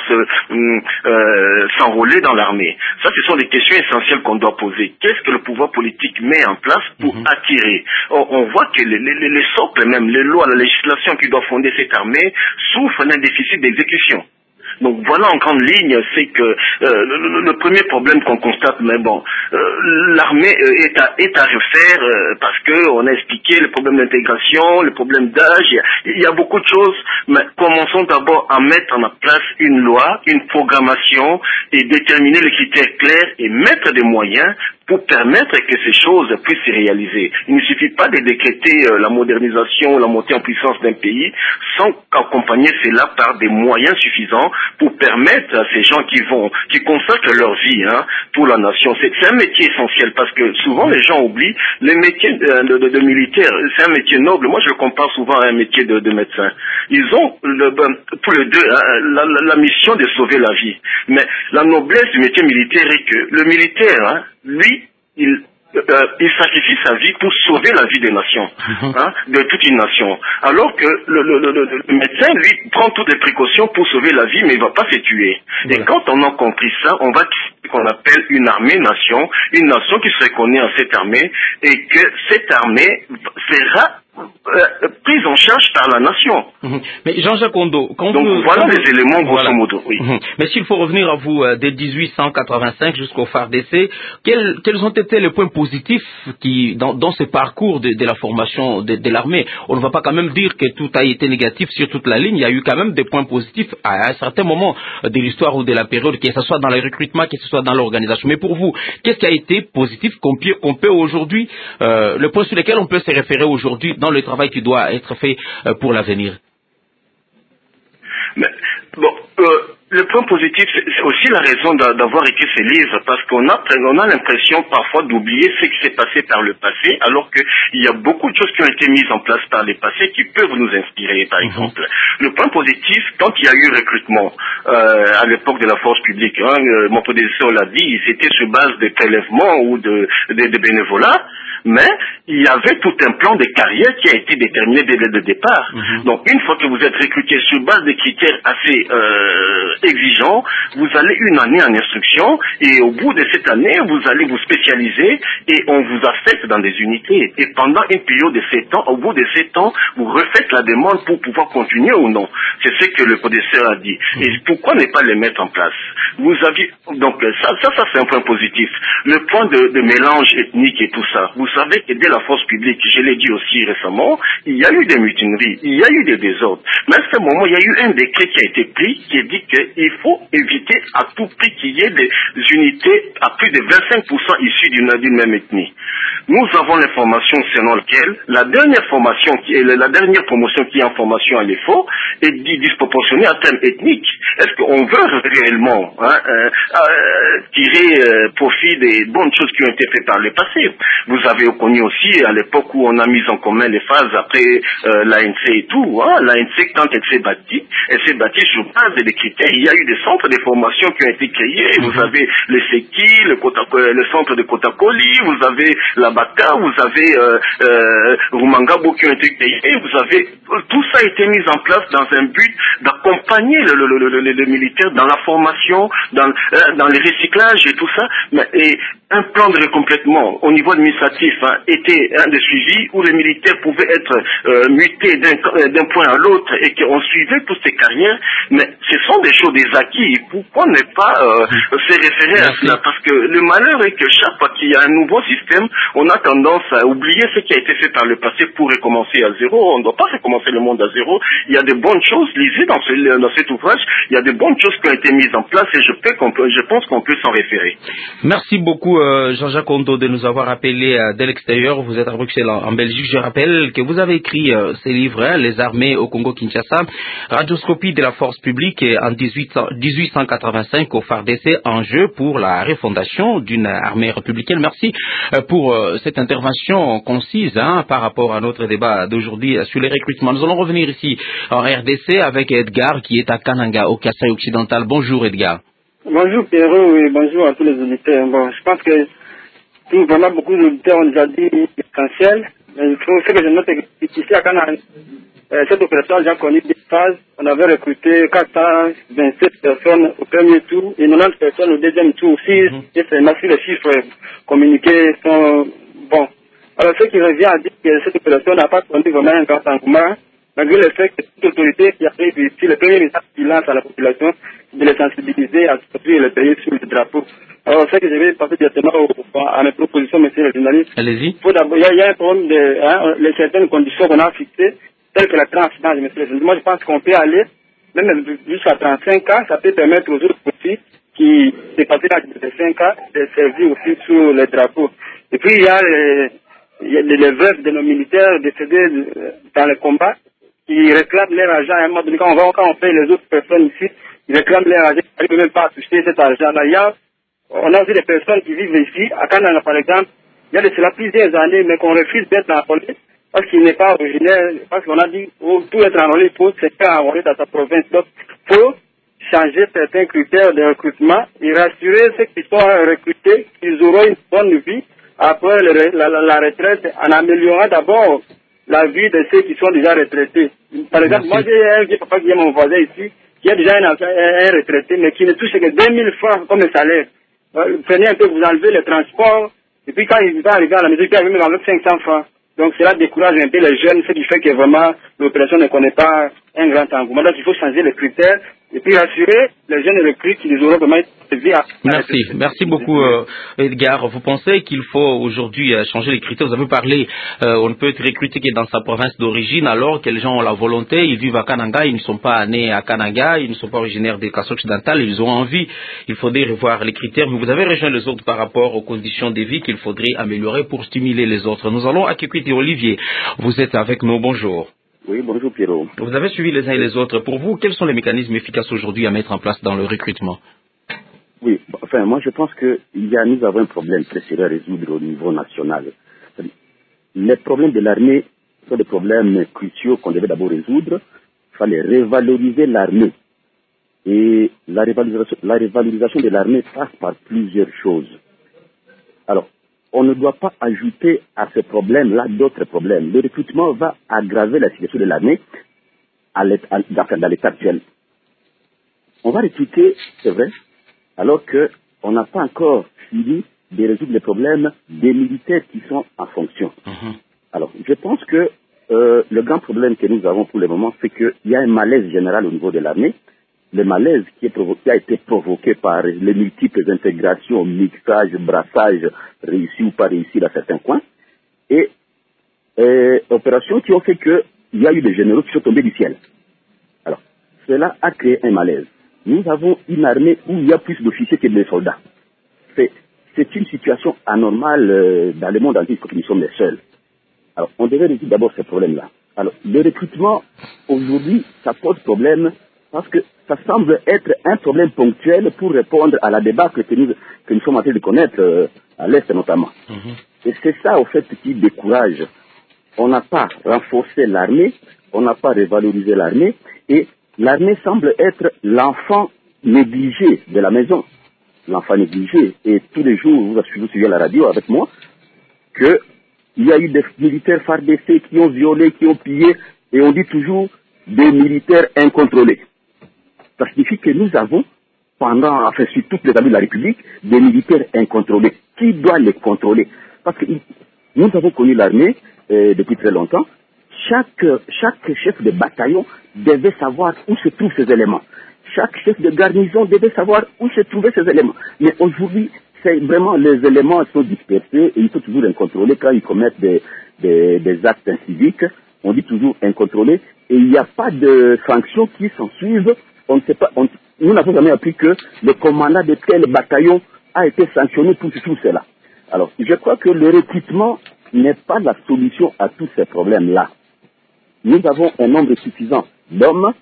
s'enrôler dans l'armée? Ça, ce sont des questions essentielles qu'on doit poser. Qu'est-ce que le pouvoir politique met en place pour attirer? On voit que les socles, même les lois, la législation qui doit fonder cette armée souffrent d'un déficit d'exécution. Donc voilà en grande ligne, c'est que le premier problème qu'on constate, mais bon, l'armée est à refaire parce que on a expliqué les problèmes d'intégration, les problèmes d'âge, il y a beaucoup de choses, mais commençons d'abord à mettre en place une loi, une programmation et déterminer les critères clairs et mettre des moyens pour permettre que ces choses puissent se réaliser. Il ne suffit pas de décréter la modernisation, la montée en puissance d'un pays sans accompagner cela par des moyens suffisants pour permettre à ces gens qui consacrent leur vie pour la nation. C'est un métier essentiel parce que souvent les gens oublient les métiers de militaires. C'est un métier noble. Moi je le compare souvent à un métier de médecin. Ils ont tous les deux la mission de sauver la vie. Mais la noblesse du métier militaire est que le militaire, lui, il sacrifie sa vie pour sauver la vie des nations, de toute une nation. Alors que le médecin, lui, prend toutes les précautions pour sauver la vie, mais il ne va pas se tuer. Voilà. Et quand on a compris ça, on va créer ce qu'on appelle une armée-nation, une nation qui se reconnaît à cette armée, et que cette armée sera prise en charge par la nation. Mais Jean-Jacques Kondo, voilà les éléments grosso modo. Oui. Mais s'il faut revenir à vous dès 1885 jusqu'au FARDC, quels ont été les points positifs qui dans ce parcours de la formation de l'armée? On ne va pas quand même dire que tout a été négatif sur toute la ligne. Il y a eu quand même des points positifs à un certain moment de l'histoire ou de la période, que ce soit dans le recrutement, que ce soit dans l'organisation. Mais pour vous, qu'est-ce qui a été positif qu'on peut aujourd'hui, le point sur lequel on peut se référer aujourd'hui dans le travail qui doit être fait pour l'avenir? Le point positif, c'est aussi la raison d'avoir écrit ces livres, parce qu'on a l'impression parfois d'oublier ce qui s'est passé par le passé, alors qu'il y a beaucoup de choses qui ont été mises en place par le passé qui peuvent nous inspirer, par exemple. Le point positif, quand il y a eu recrutement à l'époque de la force publique, mon prédécesseur l'a dit, c'était sur base de prélèvements ou de bénévolat, mais il y avait tout un plan de carrière qui a été déterminé dès le départ. Donc une fois que vous êtes recruté sur base de critères assez exigeants, vous allez une année en instruction et au bout de cette année, vous allez vous spécialiser et on vous affecte dans des unités. Et pendant une période de 7 ans, au bout de 7 ans, vous refaites la demande pour pouvoir continuer ou non. C'est ce que le professeur a dit. Et pourquoi ne pas les mettre en place? Donc ça c'est un point positif. Le point de mélange ethnique et tout ça. Vous savez que dès la force publique, je l'ai dit aussi récemment, il y a eu des mutineries, il y a eu des désordres. Mais à ce moment, il y a eu un décret qui a été pris qui dit qu'il faut éviter à tout prix qu'il y ait des unités à plus de 25% issues d'une même ethnie. Nous avons l'information selon laquelle la dernière promotion qui est en formation à l'EFO est disproportionnée en termes ethniques. Est-ce qu'on veut réellement tirer profit des bonnes choses qui ont été faites par le passé? Vous avez connu aussi à l'époque où on a mis en commun les phases après l'ANC et tout. L'ANC, quand elle s'est bâtie sur base des critères. Il y a eu des centres de formation qui ont été créés. Vous avez le SECI, le centre de Kotakoli, vous avez la BACA, vous avez Rumangabo qui ont été créés. Tout ça a été mis en place dans un but d'accompagner le militaire dans la formation, dans les recyclages et tout ça. Et un plan de recomplètement au niveau administratif était un des suivis où les militaires pouvaient être mutés d'un point à l'autre et qu'on suivait toutes ces carrières. Mais ce sont des choses, des acquis. Pourquoi ne pas se référer à cela? Parce que le malheur est que chaque fois qu'il y a un nouveau système, on a tendance à oublier ce qui a été fait par le passé pour recommencer à zéro. On ne doit pas recommencer le monde à zéro. Il y a de bonnes choses, lisez dans cet ouvrage, il y a de bonnes choses qui ont été mises en place et je pense qu'on peut s'en référer. Merci beaucoup Jean-Jacques Kondo de nous avoir appelé de l'extérieur. Vous êtes à Bruxelles en Belgique. Je rappelle que vous avez écrit ces livres, Les armées au Congo-Kinshasa, Radioscopie de la force publique en 18 1885 au FARDC, enjeu pour la refondation d'une armée républicaine. Merci pour cette intervention concise par rapport à notre débat d'aujourd'hui sur les recrutements. Nous allons revenir ici en RDC avec Edgar qui est à Kananga, au Kasaï occidental. Bonjour Edgar. Bonjour Pierrot et bonjour à tous les auditeurs. Bon, je pense que vraiment beaucoup d'auditeurs ont déjà dit l'essentiel. Mais il faut que je note ici à Kananga, cette opération a déjà connu des phases. On avait recruté 427 personnes au premier tour et 90 personnes au deuxième tour aussi. Et c'est merci, les chiffres communiqués sont bons. Alors, ce qui revient à dire que cette opération n'a pas connu vraiment un grand engouement, malgré le fait que toute autorité qui arrive ici, le premier message qui lance à la population, c'est de les sensibiliser à construire le pays sur le drapeau. Alors, ce que je vais passer directement à mes propositions, monsieur le journaliste. Allez-y. Il y a un problème de certaines conditions qu'on a fixées, telles que la transidence, monsieur le journaliste. Moi, je pense qu'on peut aller, même jusqu'à 35 ans, ça peut permettre aux autres aussi, qui dépassent l'âge de 5 ans, de servir aussi sur le drapeau. Et puis, il y a les veuves de nos militaires décédés dans le combat qui réclament leur argent. À un moment donné, quand on paye les autres personnes ici, ils réclament leur argent, ils n'arrivent même pas à toucher cet argent-là. On a aussi des personnes qui vivent ici, à Kananga par exemple, il y a de cela plusieurs années, mais qu'on refuse d'être enrôlé parce qu'il n'est pas originaire, parce qu'on a dit, tout être enrôlé, il faut se faire enrôler dans sa province. Donc, il faut changer certains critères de recrutement et rassurer ceux qui sont recrutés qu'ils auront une bonne vie après la retraite, en améliorant d'abord la vie de ceux qui sont déjà retraités. Par exemple, moi j'ai un vieux papa qui est mon voisin ici, qui a déjà un retraité, mais qui ne touche que 2000 francs comme salaire. Prenez un peu, vous enlevez le transport, et puis quand il va arriver à la maison, il peut arriver même avec 500 francs. Donc cela décourage un peu les jeunes, ce qui fait que vraiment l'opération ne connaît pas un grand engouement. Donc il faut changer les critères et puis rassurer les jeunes recrues qui les auront vraiment servi à... Merci beaucoup Edgar. Vous pensez qu'il faut aujourd'hui changer les critères? Vous avez parlé, on ne peut être recruté que dans sa province d'origine alors que les gens ont la volonté, ils vivent à Kananga, ils ne sont pas nés à Kananga, ils ne sont pas originaires des Kasaï occidental, ils ont envie. Il faudrait revoir les critères, mais vous avez rejoint les autres par rapport aux conditions de vie qu'il faudrait améliorer pour stimuler les autres. Nous allons accueillir Olivier. Vous êtes avec nous, bonjour. Oui, bonjour Pierrot. Vous avez suivi les uns et les autres. Pour vous, quels sont les mécanismes efficaces aujourd'hui à mettre en place dans le recrutement? Oui, enfin, moi je pense que nous avons un problème très sérieux à résoudre au niveau national. Les problèmes de l'armée sont des problèmes cruciaux qu'on devait d'abord résoudre. Il fallait revaloriser l'armée. Et la revalorisation de l'armée passe par plusieurs choses. Alors, on ne doit pas ajouter à ce problème-là d'autres problèmes. Le recrutement va aggraver la situation de l'armée dans l'état actuel. On va recruter, c'est vrai, alors qu'on n'a pas encore fini de résoudre les problèmes des militaires qui sont en fonction. Alors, je pense que le grand problème que nous avons pour le moment, c'est qu'il y a un malaise général au niveau de l'armée. Le malaise qui a été provoqué par les multiples intégrations, mixage, brassage, réussi ou pas réussi dans certains coins, et opérations qui ont fait qu'il y a eu des généraux qui sont tombés du ciel. Alors, cela a créé un malaise. Nous avons une armée où il y a plus d'officiers que de soldats. C'est une situation anormale dans le monde entier, il faut que nous sommes les seuls. Alors, on devait résoudre d'abord ces problèmes-là. Alors, le recrutement, aujourd'hui, ça pose problème parce que ça semble être un problème ponctuel pour répondre à la débâcle que nous sommes en train de connaître à l'Est notamment. Et c'est ça, au fait, qui décourage. On n'a pas renforcé l'armée, on n'a pas revalorisé l'armée, et l'armée semble être l'enfant négligé de la maison. L'enfant négligé. Et tous les jours, vous suivez la radio avec moi, qu'il y a eu des militaires FARDC qui ont violé, qui ont pillé, et on dit toujours des militaires incontrôlés. Ça signifie que nous avons, sur toutes les années de la République, des militaires incontrôlés. Qui doit les contrôler? Parce que nous avons connu l'armée depuis très longtemps. Chaque chef de bataillon devait savoir où se trouvent ces éléments. Chaque chef de garnison devait savoir où se trouvaient ces éléments. Mais aujourd'hui, c'est vraiment les éléments sont dispersés et il faut toujours les contrôler quand ils commettent des actes civiques. On dit toujours incontrôlés et il n'y a pas de sanctions qui s'en suivent. On ne sait pas, nous n'avons jamais appris que le commandant de tel bataillon a été sanctionné pour tout cela. Alors, je crois que le recrutement n'est pas la solution à tous ces problèmes-là. Nous avons un nombre suffisant d'hommes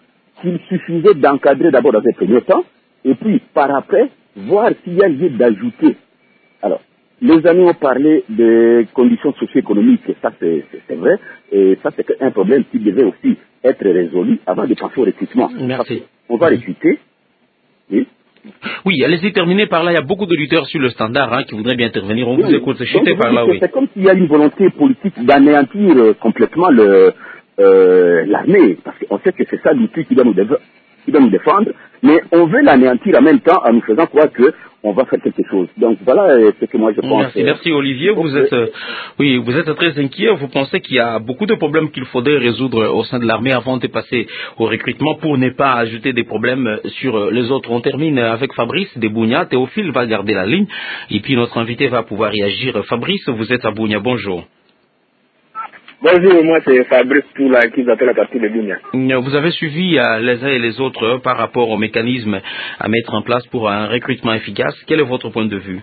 qu'il suffisait d'encadrer d'abord dans un premier temps, et puis par après, voir s'il y a lieu d'ajouter. Alors, les amis ont parlé des conditions socio-économiques, et ça c'est vrai, et ça c'est un problème qui devait aussi être résolu avant de passer au recrutement. Merci. On va recruter. Oui. Oui, allez-y, terminez par là. Il y a beaucoup d'auditeurs sur le standard qui voudraient bien intervenir. On vous écoute. Chutez par là, oui. C'est comme s'il y a une volonté politique d'anéantir complètement l'armée, parce qu'on sait que c'est ça l'outil qui doit nous défendre, mais on veut l'anéantir en même temps en nous faisant croire qu'on va faire quelque chose. Donc voilà ce que moi je pense. Merci Olivier. Vous êtes très inquiet. Vous pensez qu'il y a beaucoup de problèmes qu'il faudrait résoudre au sein de l'armée avant de passer au recrutement pour ne pas ajouter des problèmes sur les autres. On termine avec Fabrice de Bunia. Théophile va garder la ligne et puis notre invité va pouvoir réagir. Fabrice, vous êtes à Bunia. Bonjour. Bonjour, moi c'est Fabrice Toula qui vous appelle à partir de Bunia. Vous avez suivi les uns et les autres par rapport au mécanisme à mettre en place pour un recrutement efficace. Quel est votre point de vue?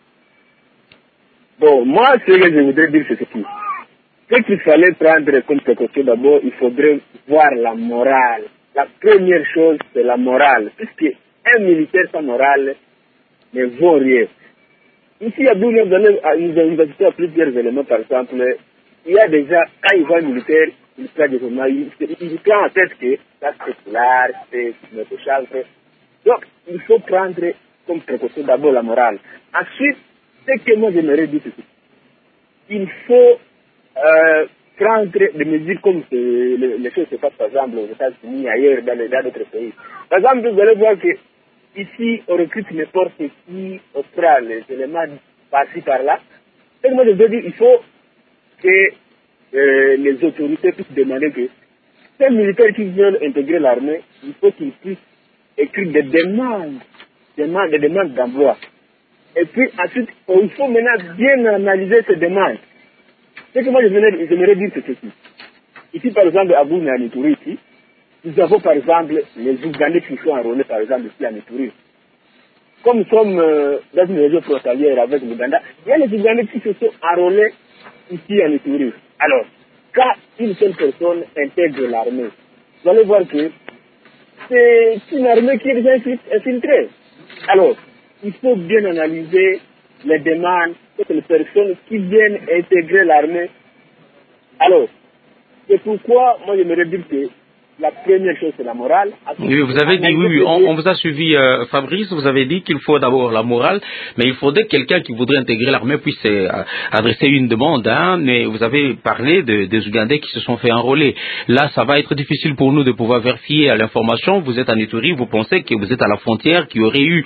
Bon, moi ce que je voudrais dire c'est ceci. Ce qu'il fallait prendre comme précaution d'abord, il faudrait voir la morale. La première chose c'est la morale, puisque un militaire sans morale ne vaut rien. Ici à Bunia, nous avons assisté à plusieurs éléments, par exemple. Il y a déjà, quand il voit un militaire, il prend des hommes, il prend en tête que ça c'est clair, c'est notre chanvre. Donc, il faut prendre comme précaution d'abord la morale. Ensuite, ce que moi j'aimerais dire, c'est il faut prendre des mesures comme les choses se passent par exemple aux États-Unis, ailleurs, dans d'autres pays. Par exemple, vous allez voir que ici, on recrute n'importe qui, on prend les éléments par-ci, par-là. Et moi je veux dire, il faut que les autorités puissent demander que ces militaires qui veulent intégrer l'armée, il faut qu'ils puissent écrire des demandes d'emploi. Et puis ensuite, il faut maintenant bien analyser ces demandes. Ce que moi j'aimerais dire, c'est ceci. Ici, par exemple, à Bunia, à Ituri, ici, nous avons par exemple les Ougandais qui sont enrôlés, par exemple, ici à Ituri. Comme nous sommes dans une région frontalière avec l'Ouganda, il y a les Ougandais qui se sont enrôlés ici en Ituri. Alors, quand une seule personne intègre l'armée, vous allez voir que c'est une armée qui est déjà infiltrée. Alors, il faut bien analyser les demandes de les personnes qui viennent intégrer l'armée. Alors, c'est pourquoi moi j'aimerais dire que la première chose, c'est la morale. Oui, vous avez dit, oui, on vous a suivi, Fabrice, vous avez dit qu'il faut d'abord la morale, mais il faudrait que quelqu'un qui voudrait intégrer l'armée puisse adresser une demande, mais vous avez parlé des Ougandais qui se sont fait enrôler. Là, ça va être difficile pour nous de pouvoir vérifier l'information. Vous êtes en Ituri, vous pensez que vous êtes à la frontière, qu'il y aurait eu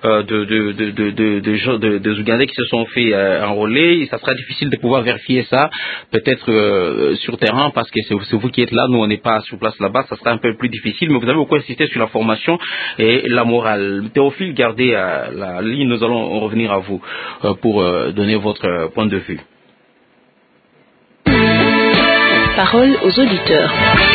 des Ougandais qui se sont fait enrôler. Ça sera difficile de pouvoir vérifier ça, peut-être sur terrain, parce que c'est vous qui êtes là, nous on n'est pas sur place là-bas. Ça sera un peu plus difficile, mais vous avez beaucoup insisté sur la formation et la morale. Théophile, gardez la ligne, nous allons revenir à vous pour donner votre point de vue. Parole aux auditeurs.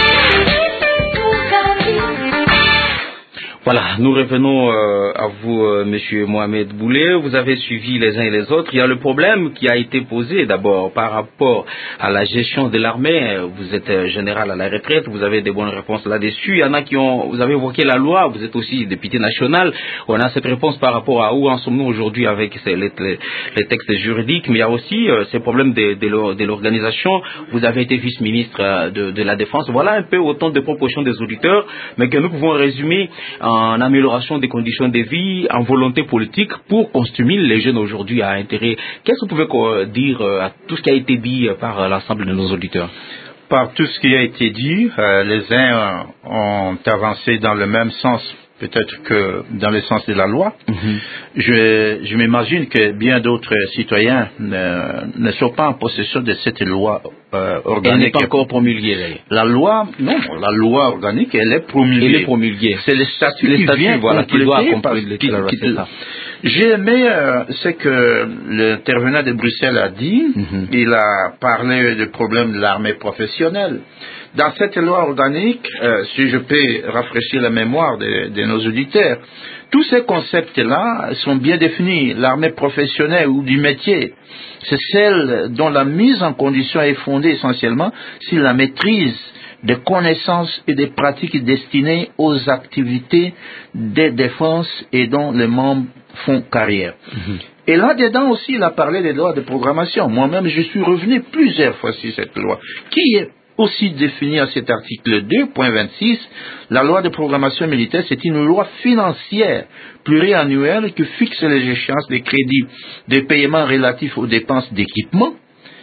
Voilà, nous revenons à vous, Monsieur Mohamed Boulé. Vous avez suivi les uns et les autres. Il y a le problème qui a été posé d'abord par rapport à la gestion de l'armée. Vous êtes général à la retraite, vous avez des bonnes réponses là-dessus. Il y en a vous avez évoqué la loi, vous êtes aussi député national. On a cette réponse par rapport à où en sommes-nous aujourd'hui avec les textes juridiques, mais il y a aussi ces problèmes de l'organisation. Vous avez été vice-ministre de la Défense. Voilà un peu autant de propositions des auditeurs, mais que nous pouvons résumer en amélioration des conditions de vie, en volonté politique pour qu'on stimule les jeunes aujourd'hui à intérêt. Qu'est-ce que vous pouvez dire à tout ce qui a été dit par l'ensemble de nos auditeurs? Par tout ce qui a été dit, les uns ont avancé dans le même sens peut-être que dans le sens de la loi. Je m'imagine que bien d'autres citoyens ne sont pas en possession de cette loi organique. Elle n'est pas encore promulguée. La loi, non, la loi organique, elle est promulguée. Elle est promulguée. C'est le statut qui vient qui doit accompagner ça. J'ai aimé ce que l'intervenant de Bruxelles a dit. Il a parlé du problème de l'armée professionnelle. Dans cette loi organique, si je peux rafraîchir la mémoire de nos auditeurs, tous ces concepts-là sont bien définis. L'armée professionnelle ou du métier, c'est celle dont la mise en condition est fondée essentiellement sur la maîtrise des connaissances et des pratiques destinées aux activités de défense et dont les membres font carrière. Et là-dedans aussi, il a parlé des lois de programmation. Moi-même, je suis revenu plusieurs fois sur cette loi, qui est aussi définie à cet article 2.26. La loi de programmation militaire, c'est une loi financière pluriannuelle qui fixe les échéances des crédits de paiement relatifs aux dépenses d'équipement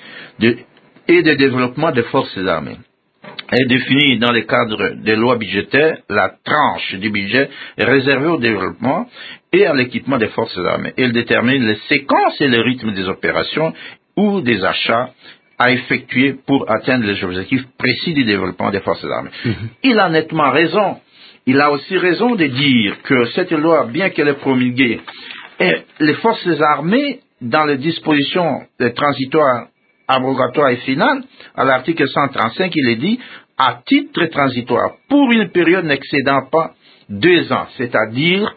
et de développement des forces armées. Elle définit dans le cadre des lois budgétaires la tranche du budget réservée au développement et à l'équipement des forces armées. Elle détermine les séquences et le rythme des opérations ou des achats à effectuer pour atteindre les objectifs précis du développement des forces armées. Il a nettement raison. Il a aussi raison de dire que cette loi, bien qu'elle est promulguée, les forces armées, dans les dispositions transitoires, abrogatoires et finales, à l'article 135, il est dit, à titre transitoire, pour une période n'excédant pas 2 ans, c'est-à-dire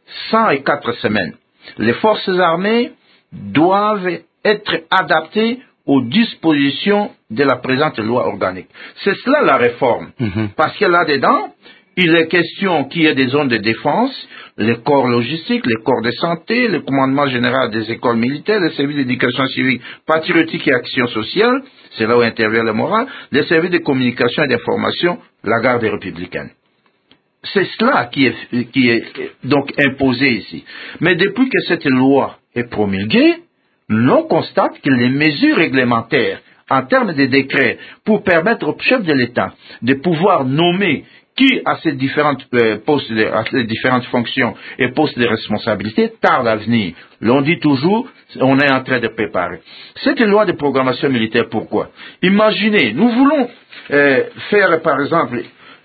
104 semaines. Les forces armées doivent être adaptées aux dispositions de la présente loi organique. C'est cela la réforme. Parce que là-dedans, il est question qu'il y ait des zones de défense, les corps logistiques, les corps de santé, le commandement général des écoles militaires, les services d'éducation civique, patriotique et action sociale, c'est là où intervient le moral, les services de communication et d'information, la garde républicaine. C'est cela qui est donc imposé ici. Mais depuis que cette loi est promulguée, l'on constate que les mesures réglementaires en termes de décrets pour permettre au chef de l'État de pouvoir nommer qui a ces différentes postes, à ces différentes fonctions et postes de responsabilité tardent à venir. L'on dit toujours, on est en train de préparer. Cette loi de programmation militaire, pourquoi? Imaginez, nous voulons faire par exemple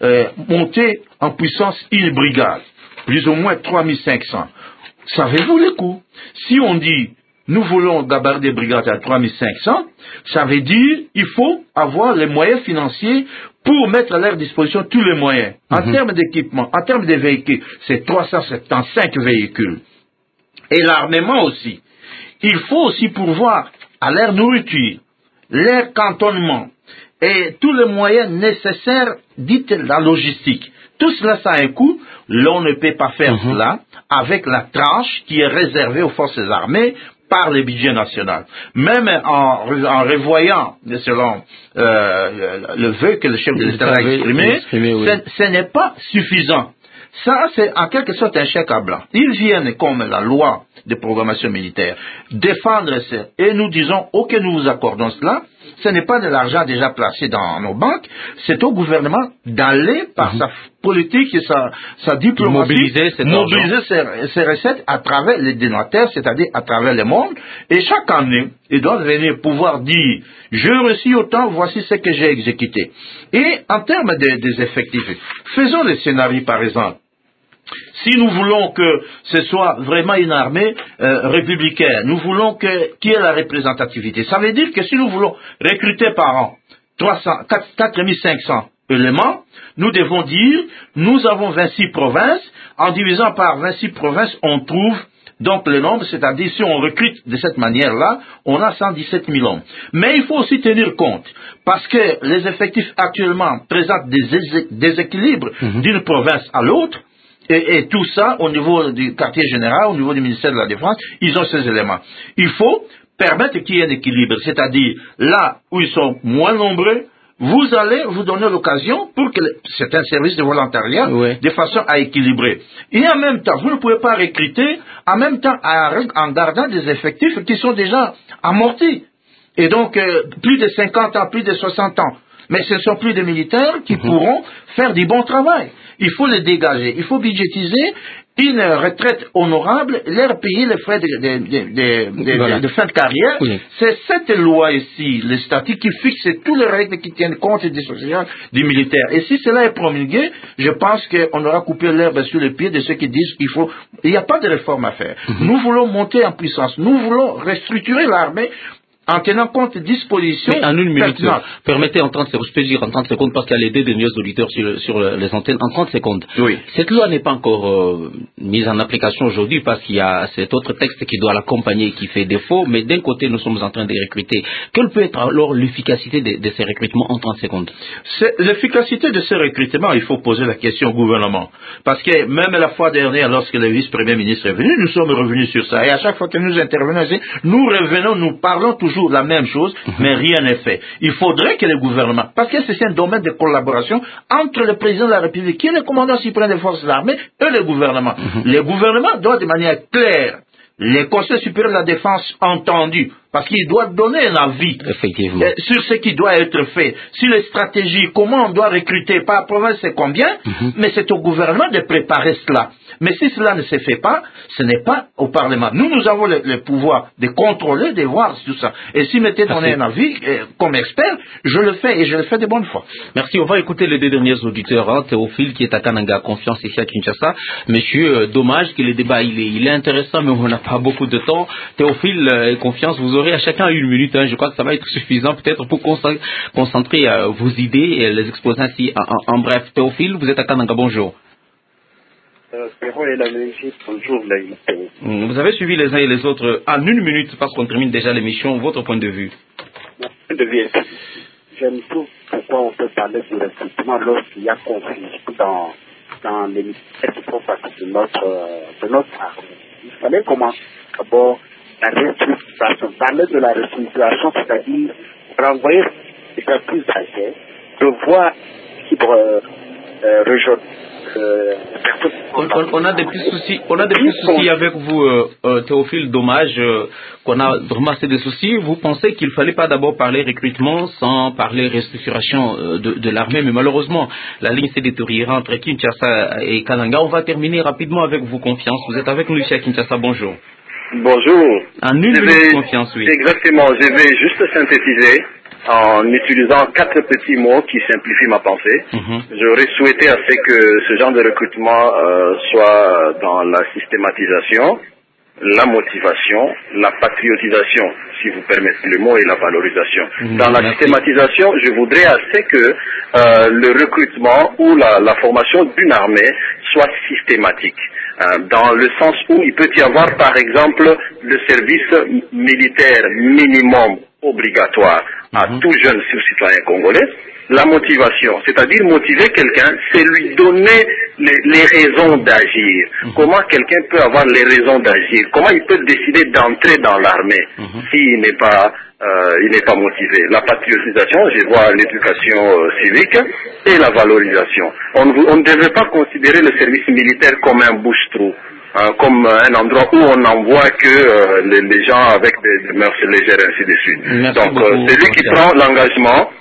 monter en puissance une brigade, plus ou moins 3500. Savez-vous le coût? Si on dit nous voulons gabarit des brigades à 3500, ça veut dire il faut avoir les moyens financiers pour mettre à leur disposition tous les moyens. En termes d'équipement, en termes de véhicules, c'est 375 véhicules. Et l'armement aussi. Il faut aussi pourvoir à leur nourriture, leur cantonnement et tous les moyens nécessaires, dites la logistique. Tout cela, ça a un coût. L'on ne peut pas faire cela avec la tranche qui est réservée aux forces armées par le budget national. Même en revoyant, selon le vœu que le chef de l'État a exprimé, ce n'est pas suffisant. Ça, c'est en quelque sorte un chèque à blanc. Ils viennent, comme la loi de programmation militaire, défendre ça. Et nous disons, ok, nous vous accordons cela. Ce n'est pas de l'argent déjà placé dans nos banques. C'est au gouvernement d'aller, par sa politique et sa diplomatie, mobiliser ces recettes à travers les donateurs, c'est-à-dire à travers le monde. Et chaque année, ils doivent venir pouvoir dire, j'ai reçu autant, voici ce que j'ai exécuté. Et en termes des effectifs, faisons le scénario par exemple. Si nous voulons que ce soit vraiment une armée républicaine, nous voulons qu'il y ait la représentativité. Ça veut dire que si nous voulons recruter par an 4500 éléments, nous devons dire, nous avons 26 provinces, en divisant par 26 provinces, on trouve donc le nombre, c'est-à-dire si on recrute de cette manière-là, on a 117 000 hommes. Mais il faut aussi tenir compte, parce que les effectifs actuellement présentent des déséquilibres d'une province à l'autre, et tout ça, au niveau du quartier général, au niveau du ministère de la Défense, ils ont ces éléments. Il faut permettre qu'il y ait un équilibre, c'est-à-dire là où ils sont moins nombreux, vous allez vous donner l'occasion pour que c'est un service de volontariat de façon à équilibrer. Et en même temps, vous ne pouvez pas recruter en même temps en gardant des effectifs qui sont déjà amortis. Et donc, plus de 50 ans, plus de 60 ans. Mais ce ne sont plus des militaires qui pourront faire du bon travail. Il faut les dégager. Il faut budgétiser une retraite honorable, leur payer les frais de fin de carrière. C'est cette loi ici, le statut, qui fixe toutes les règles qui tiennent compte des sociales du militaire. Et si cela est promulgué, je pense qu'on aura coupé l'herbe sur les pieds de ceux qui disent qu'il faut... Il n'y a pas de réforme à faire. Nous voulons monter en puissance. Nous voulons restructurer l'armée en tenant compte des dispositions. Mais en une minute, pertinentes. permettez en 30 secondes, je peux dire en 30 secondes parce qu'il y a les deux derniers auditeurs sur les antennes, en 30 secondes. Oui. Cette loi n'est pas encore mise en application aujourd'hui parce qu'il y a cet autre texte qui doit l'accompagner et qui fait défaut, mais d'un côté nous sommes en train de recruter. Quelle peut être alors l'efficacité de ces recrutements en 30 secondes? L'efficacité de ces recrutements, il faut poser la question au gouvernement. Parce que même la fois dernière, lorsque le vice-premier ministre est venu, nous sommes revenus sur ça. Et à chaque fois que nous intervenons ici, nous revenons, nous parlons toujours la même chose, mais rien n'est fait. Il faudrait que le gouvernement, parce que c'est un domaine de collaboration entre le président de la République, qui est le commandant suprême des forces armées, et le gouvernement. Le gouvernement doit de manière claire, les conseils supérieurs de la défense entendus, parce qu'il doit donner un avis sur ce qui doit être fait, sur les stratégies, comment on doit recruter, par province c'est combien, mais c'est au gouvernement de préparer cela. Mais si cela ne se fait pas, ce n'est pas au Parlement. Nous avons le pouvoir de contrôler, de voir tout ça. Et si m'était donné un avis, comme expert, je le fais, et je le fais de bonne foi. Merci, on va écouter les deux derniers auditeurs, Théophile qui est à Kananga, confiance ici à Kinshasa. Monsieur, dommage que le débat il est intéressant, mais on n'a pas beaucoup de temps. Théophile, confiance, vous aurez à chacun une minute, je crois que ça va être suffisant peut-être pour concentrer vos idées et les exposer ainsi en bref. Théophile, vous êtes à Kananga, bonjour. Bonjour. Vous avez suivi les uns et les autres en une minute parce qu'on termine déjà l'émission. Votre point de vue? Mon point de vue, je ne trouve pourquoi on peut parler de recrutement lorsqu'il y a conflit dans les ministères qui font partie de notre armée. Il fallait commencer d'abord la restructuration. Parler de la restructuration, c'est-à-dire renvoyer les plus âgés, revoir l'équilibre régional. On a des petits soucis avec vous, Théophile. Dommage qu'on a vraiment assez de soucis. Vous pensez qu'il ne fallait pas d'abord parler recrutement sans parler restructuration de l'armée, mais malheureusement la ligne s'est détériorée entre Kinshasa et Kananga. On va terminer rapidement avec vous, confiance. Vous êtes avec nous ici à Kinshasa. Bonjour. Bonjour. En une minute, confiance, oui. Exactement. Je vais juste synthétiser en utilisant 4 petits mots qui simplifient ma pensée. J'aurais souhaité à ce que ce genre de recrutement soit dans la systématisation, la motivation, la patriotisation, si vous permettez le mot, et la valorisation. Dans la systématisation, je voudrais assez que le recrutement ou la formation d'une armée soit systématique. Dans le sens où il peut y avoir, par exemple, le service militaire minimum obligatoire à tout jeune citoyen congolais, la motivation, c'est-à-dire motiver quelqu'un, c'est lui donner les raisons d'agir. Comment quelqu'un peut avoir les raisons d'agir? Comment il peut décider d'entrer dans l'armée s'il n'est pas motivé? La patriotisation, je vois l'éducation civique et la valorisation. On ne devrait pas considérer le service militaire comme un bouche-trou. Comme un endroit où on n'envoie que les gens avec des mœurs légères, ainsi de suite. Donc, celui qui prend l'engagement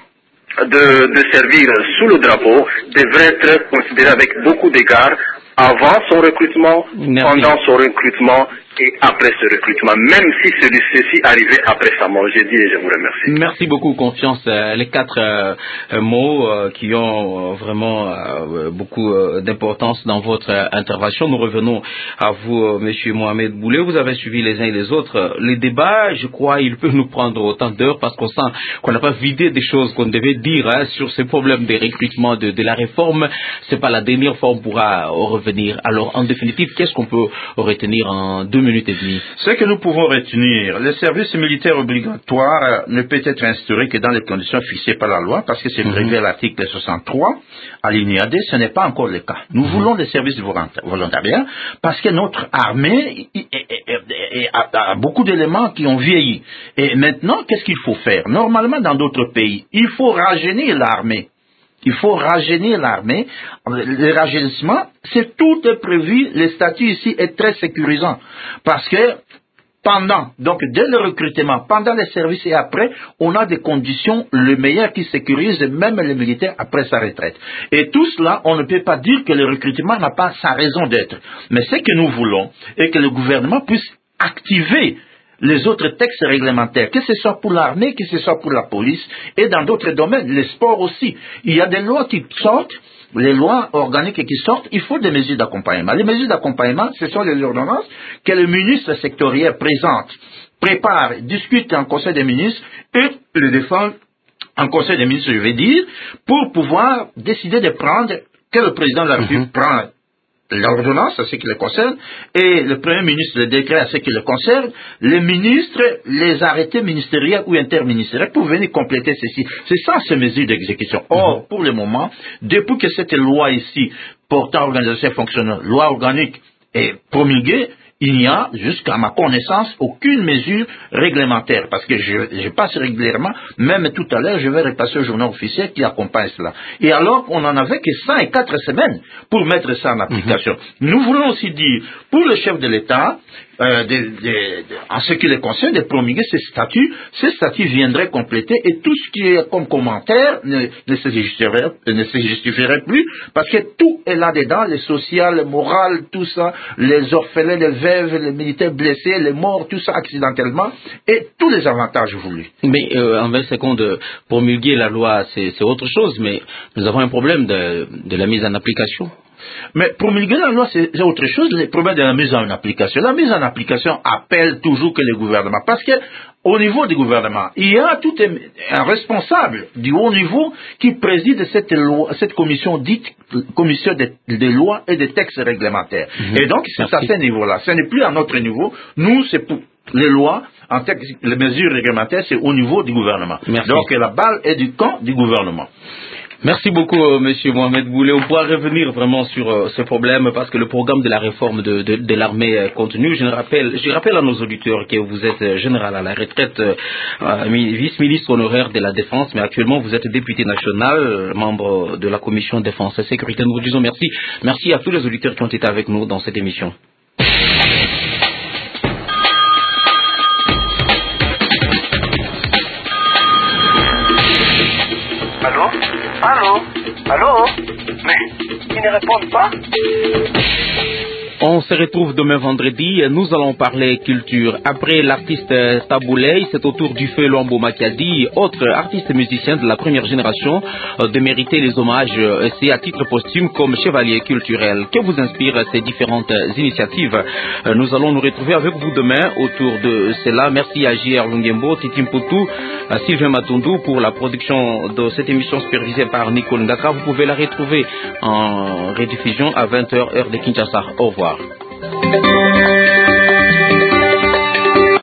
de servir sous le drapeau devrait être considéré avec beaucoup d'égards avant son recrutement, pendant son recrutement et après ce recrutement, même si ceci arrivait après sa mort. J'ai dit et je vous remercie. Merci beaucoup, confiance. Les 4 mots qui ont vraiment beaucoup d'importance dans votre intervention. Nous revenons à vous, Monsieur Mohamed Boulé. Vous avez suivi les uns et les autres. Les débats, je crois, il peut nous prendre autant d'heures parce qu'on sent qu'on n'a pas vidé des choses qu'on devait dire sur ces problèmes de recrutement, de la réforme. C'est pas la dernière fois on pourra revenir. Alors, en définitive, qu'est-ce qu'on peut retenir en 2 minutes et demie? Ce que nous pouvons retenir, le service militaire obligatoire ne peut être instauré que dans les conditions fixées par la loi, parce que c'est prévu à l'article 63, alinéa D, ce n'est pas encore le cas. Nous voulons des services volontariats, parce que notre armée a beaucoup d'éléments qui ont vieilli. Et maintenant, qu'est-ce qu'il faut faire? Normalement, dans d'autres pays, il faut rajeunir l'armée. Il faut rajeunir l'armée. Le rajeunissement, c'est tout est prévu. Le statut ici est très sécurisant. Parce que donc dès le recrutement, pendant les services et après, on a des conditions le meilleur qui sécurisent même les militaires après sa retraite. Et tout cela, on ne peut pas dire que le recrutement n'a pas sa raison d'être. Mais ce que nous voulons est que le gouvernement puisse activer les autres textes réglementaires, que ce soit pour l'armée, que ce soit pour la police, et dans d'autres domaines, les sports aussi. Il y a des lois qui sortent, les lois organiques qui sortent, il faut des mesures d'accompagnement. Les mesures d'accompagnement, ce sont les ordonnances que le ministre sectoriel présente prépare, discute en Conseil des ministres et le défend en Conseil des ministres, je vais dire, pour pouvoir décider de prendre, que le président de la République prend l'ordonnance à ce qui le concerne, et le Premier ministre le décret à ce qui le concerne, les ministres, les arrêtés ministériels ou interministériels pour venir compléter ceci. C'est ça ces mesures d'exécution. Or, pour le moment, depuis que cette loi ici, portant organisation fonctionnelle, loi organique, est promulguée, il n'y a, jusqu'à ma connaissance, aucune mesure réglementaire, parce que je passe régulièrement, même tout à l'heure, je vais repasser au journal officiel qui accompagne cela. Et alors, on n'en avait que 104 semaines pour mettre ça en application. Nous voulons aussi dire, pour le chef de l'État, en ce qui le concerne, de promulguer ces statuts viendraient compléter, et tout ce qui est comme commentaire ne se justifierait plus, parce que tout est là-dedans, le social, le moral, tout ça, les orphelins, les veuves, les militaires blessés, les morts, tout ça accidentellement, et tous les avantages voulus. Mais en 20 secondes, promulguer la loi, c'est autre chose, mais nous avons un problème de la mise en application. Mais promulguer la loi, c'est autre chose, le problème de la mise en application. La mise en application appelle toujours que le gouvernement, parce que au niveau du gouvernement, il y a tout un responsable du haut niveau qui préside cette commission dite commission des lois et des textes réglementaires. Et donc, c'est à ce niveau-là. Ce n'est plus à notre niveau. Nous, c'est pour les lois, en texte, les mesures réglementaires, c'est au niveau du gouvernement. Merci. Donc, la balle est du camp du gouvernement. Merci beaucoup, Monsieur Mohamed Boulé. On pourra revenir vraiment sur ce problème parce que le programme de la réforme de l'armée continue. Je rappelle à nos auditeurs que vous êtes général à la retraite, vice-ministre honoraire de la Défense, mais actuellement vous êtes député national, membre de la Commission Défense et Sécurité. Nous vous disons merci. Merci à tous les auditeurs qui ont été avec nous dans cette émission. Allô? Mais ils ne répondent pas. On se retrouve demain vendredi. Nous allons parler culture. Après l'artiste Tabouley, c'est au tour du feu Lombo Makiadi, autre artiste musicien de la première génération, de mériter les hommages et à titre posthume comme chevalier culturel. Que vous inspirent ces différentes initiatives? Nous allons nous retrouver avec vous demain autour de cela. Merci à J.R. Lungembo, Titi Mputu, à Sylvain Matundu pour la production de cette émission supervisée par Nicole Ndaka. Vous pouvez la retrouver en rediffusion à 20h heure de Kinshasa. Au revoir.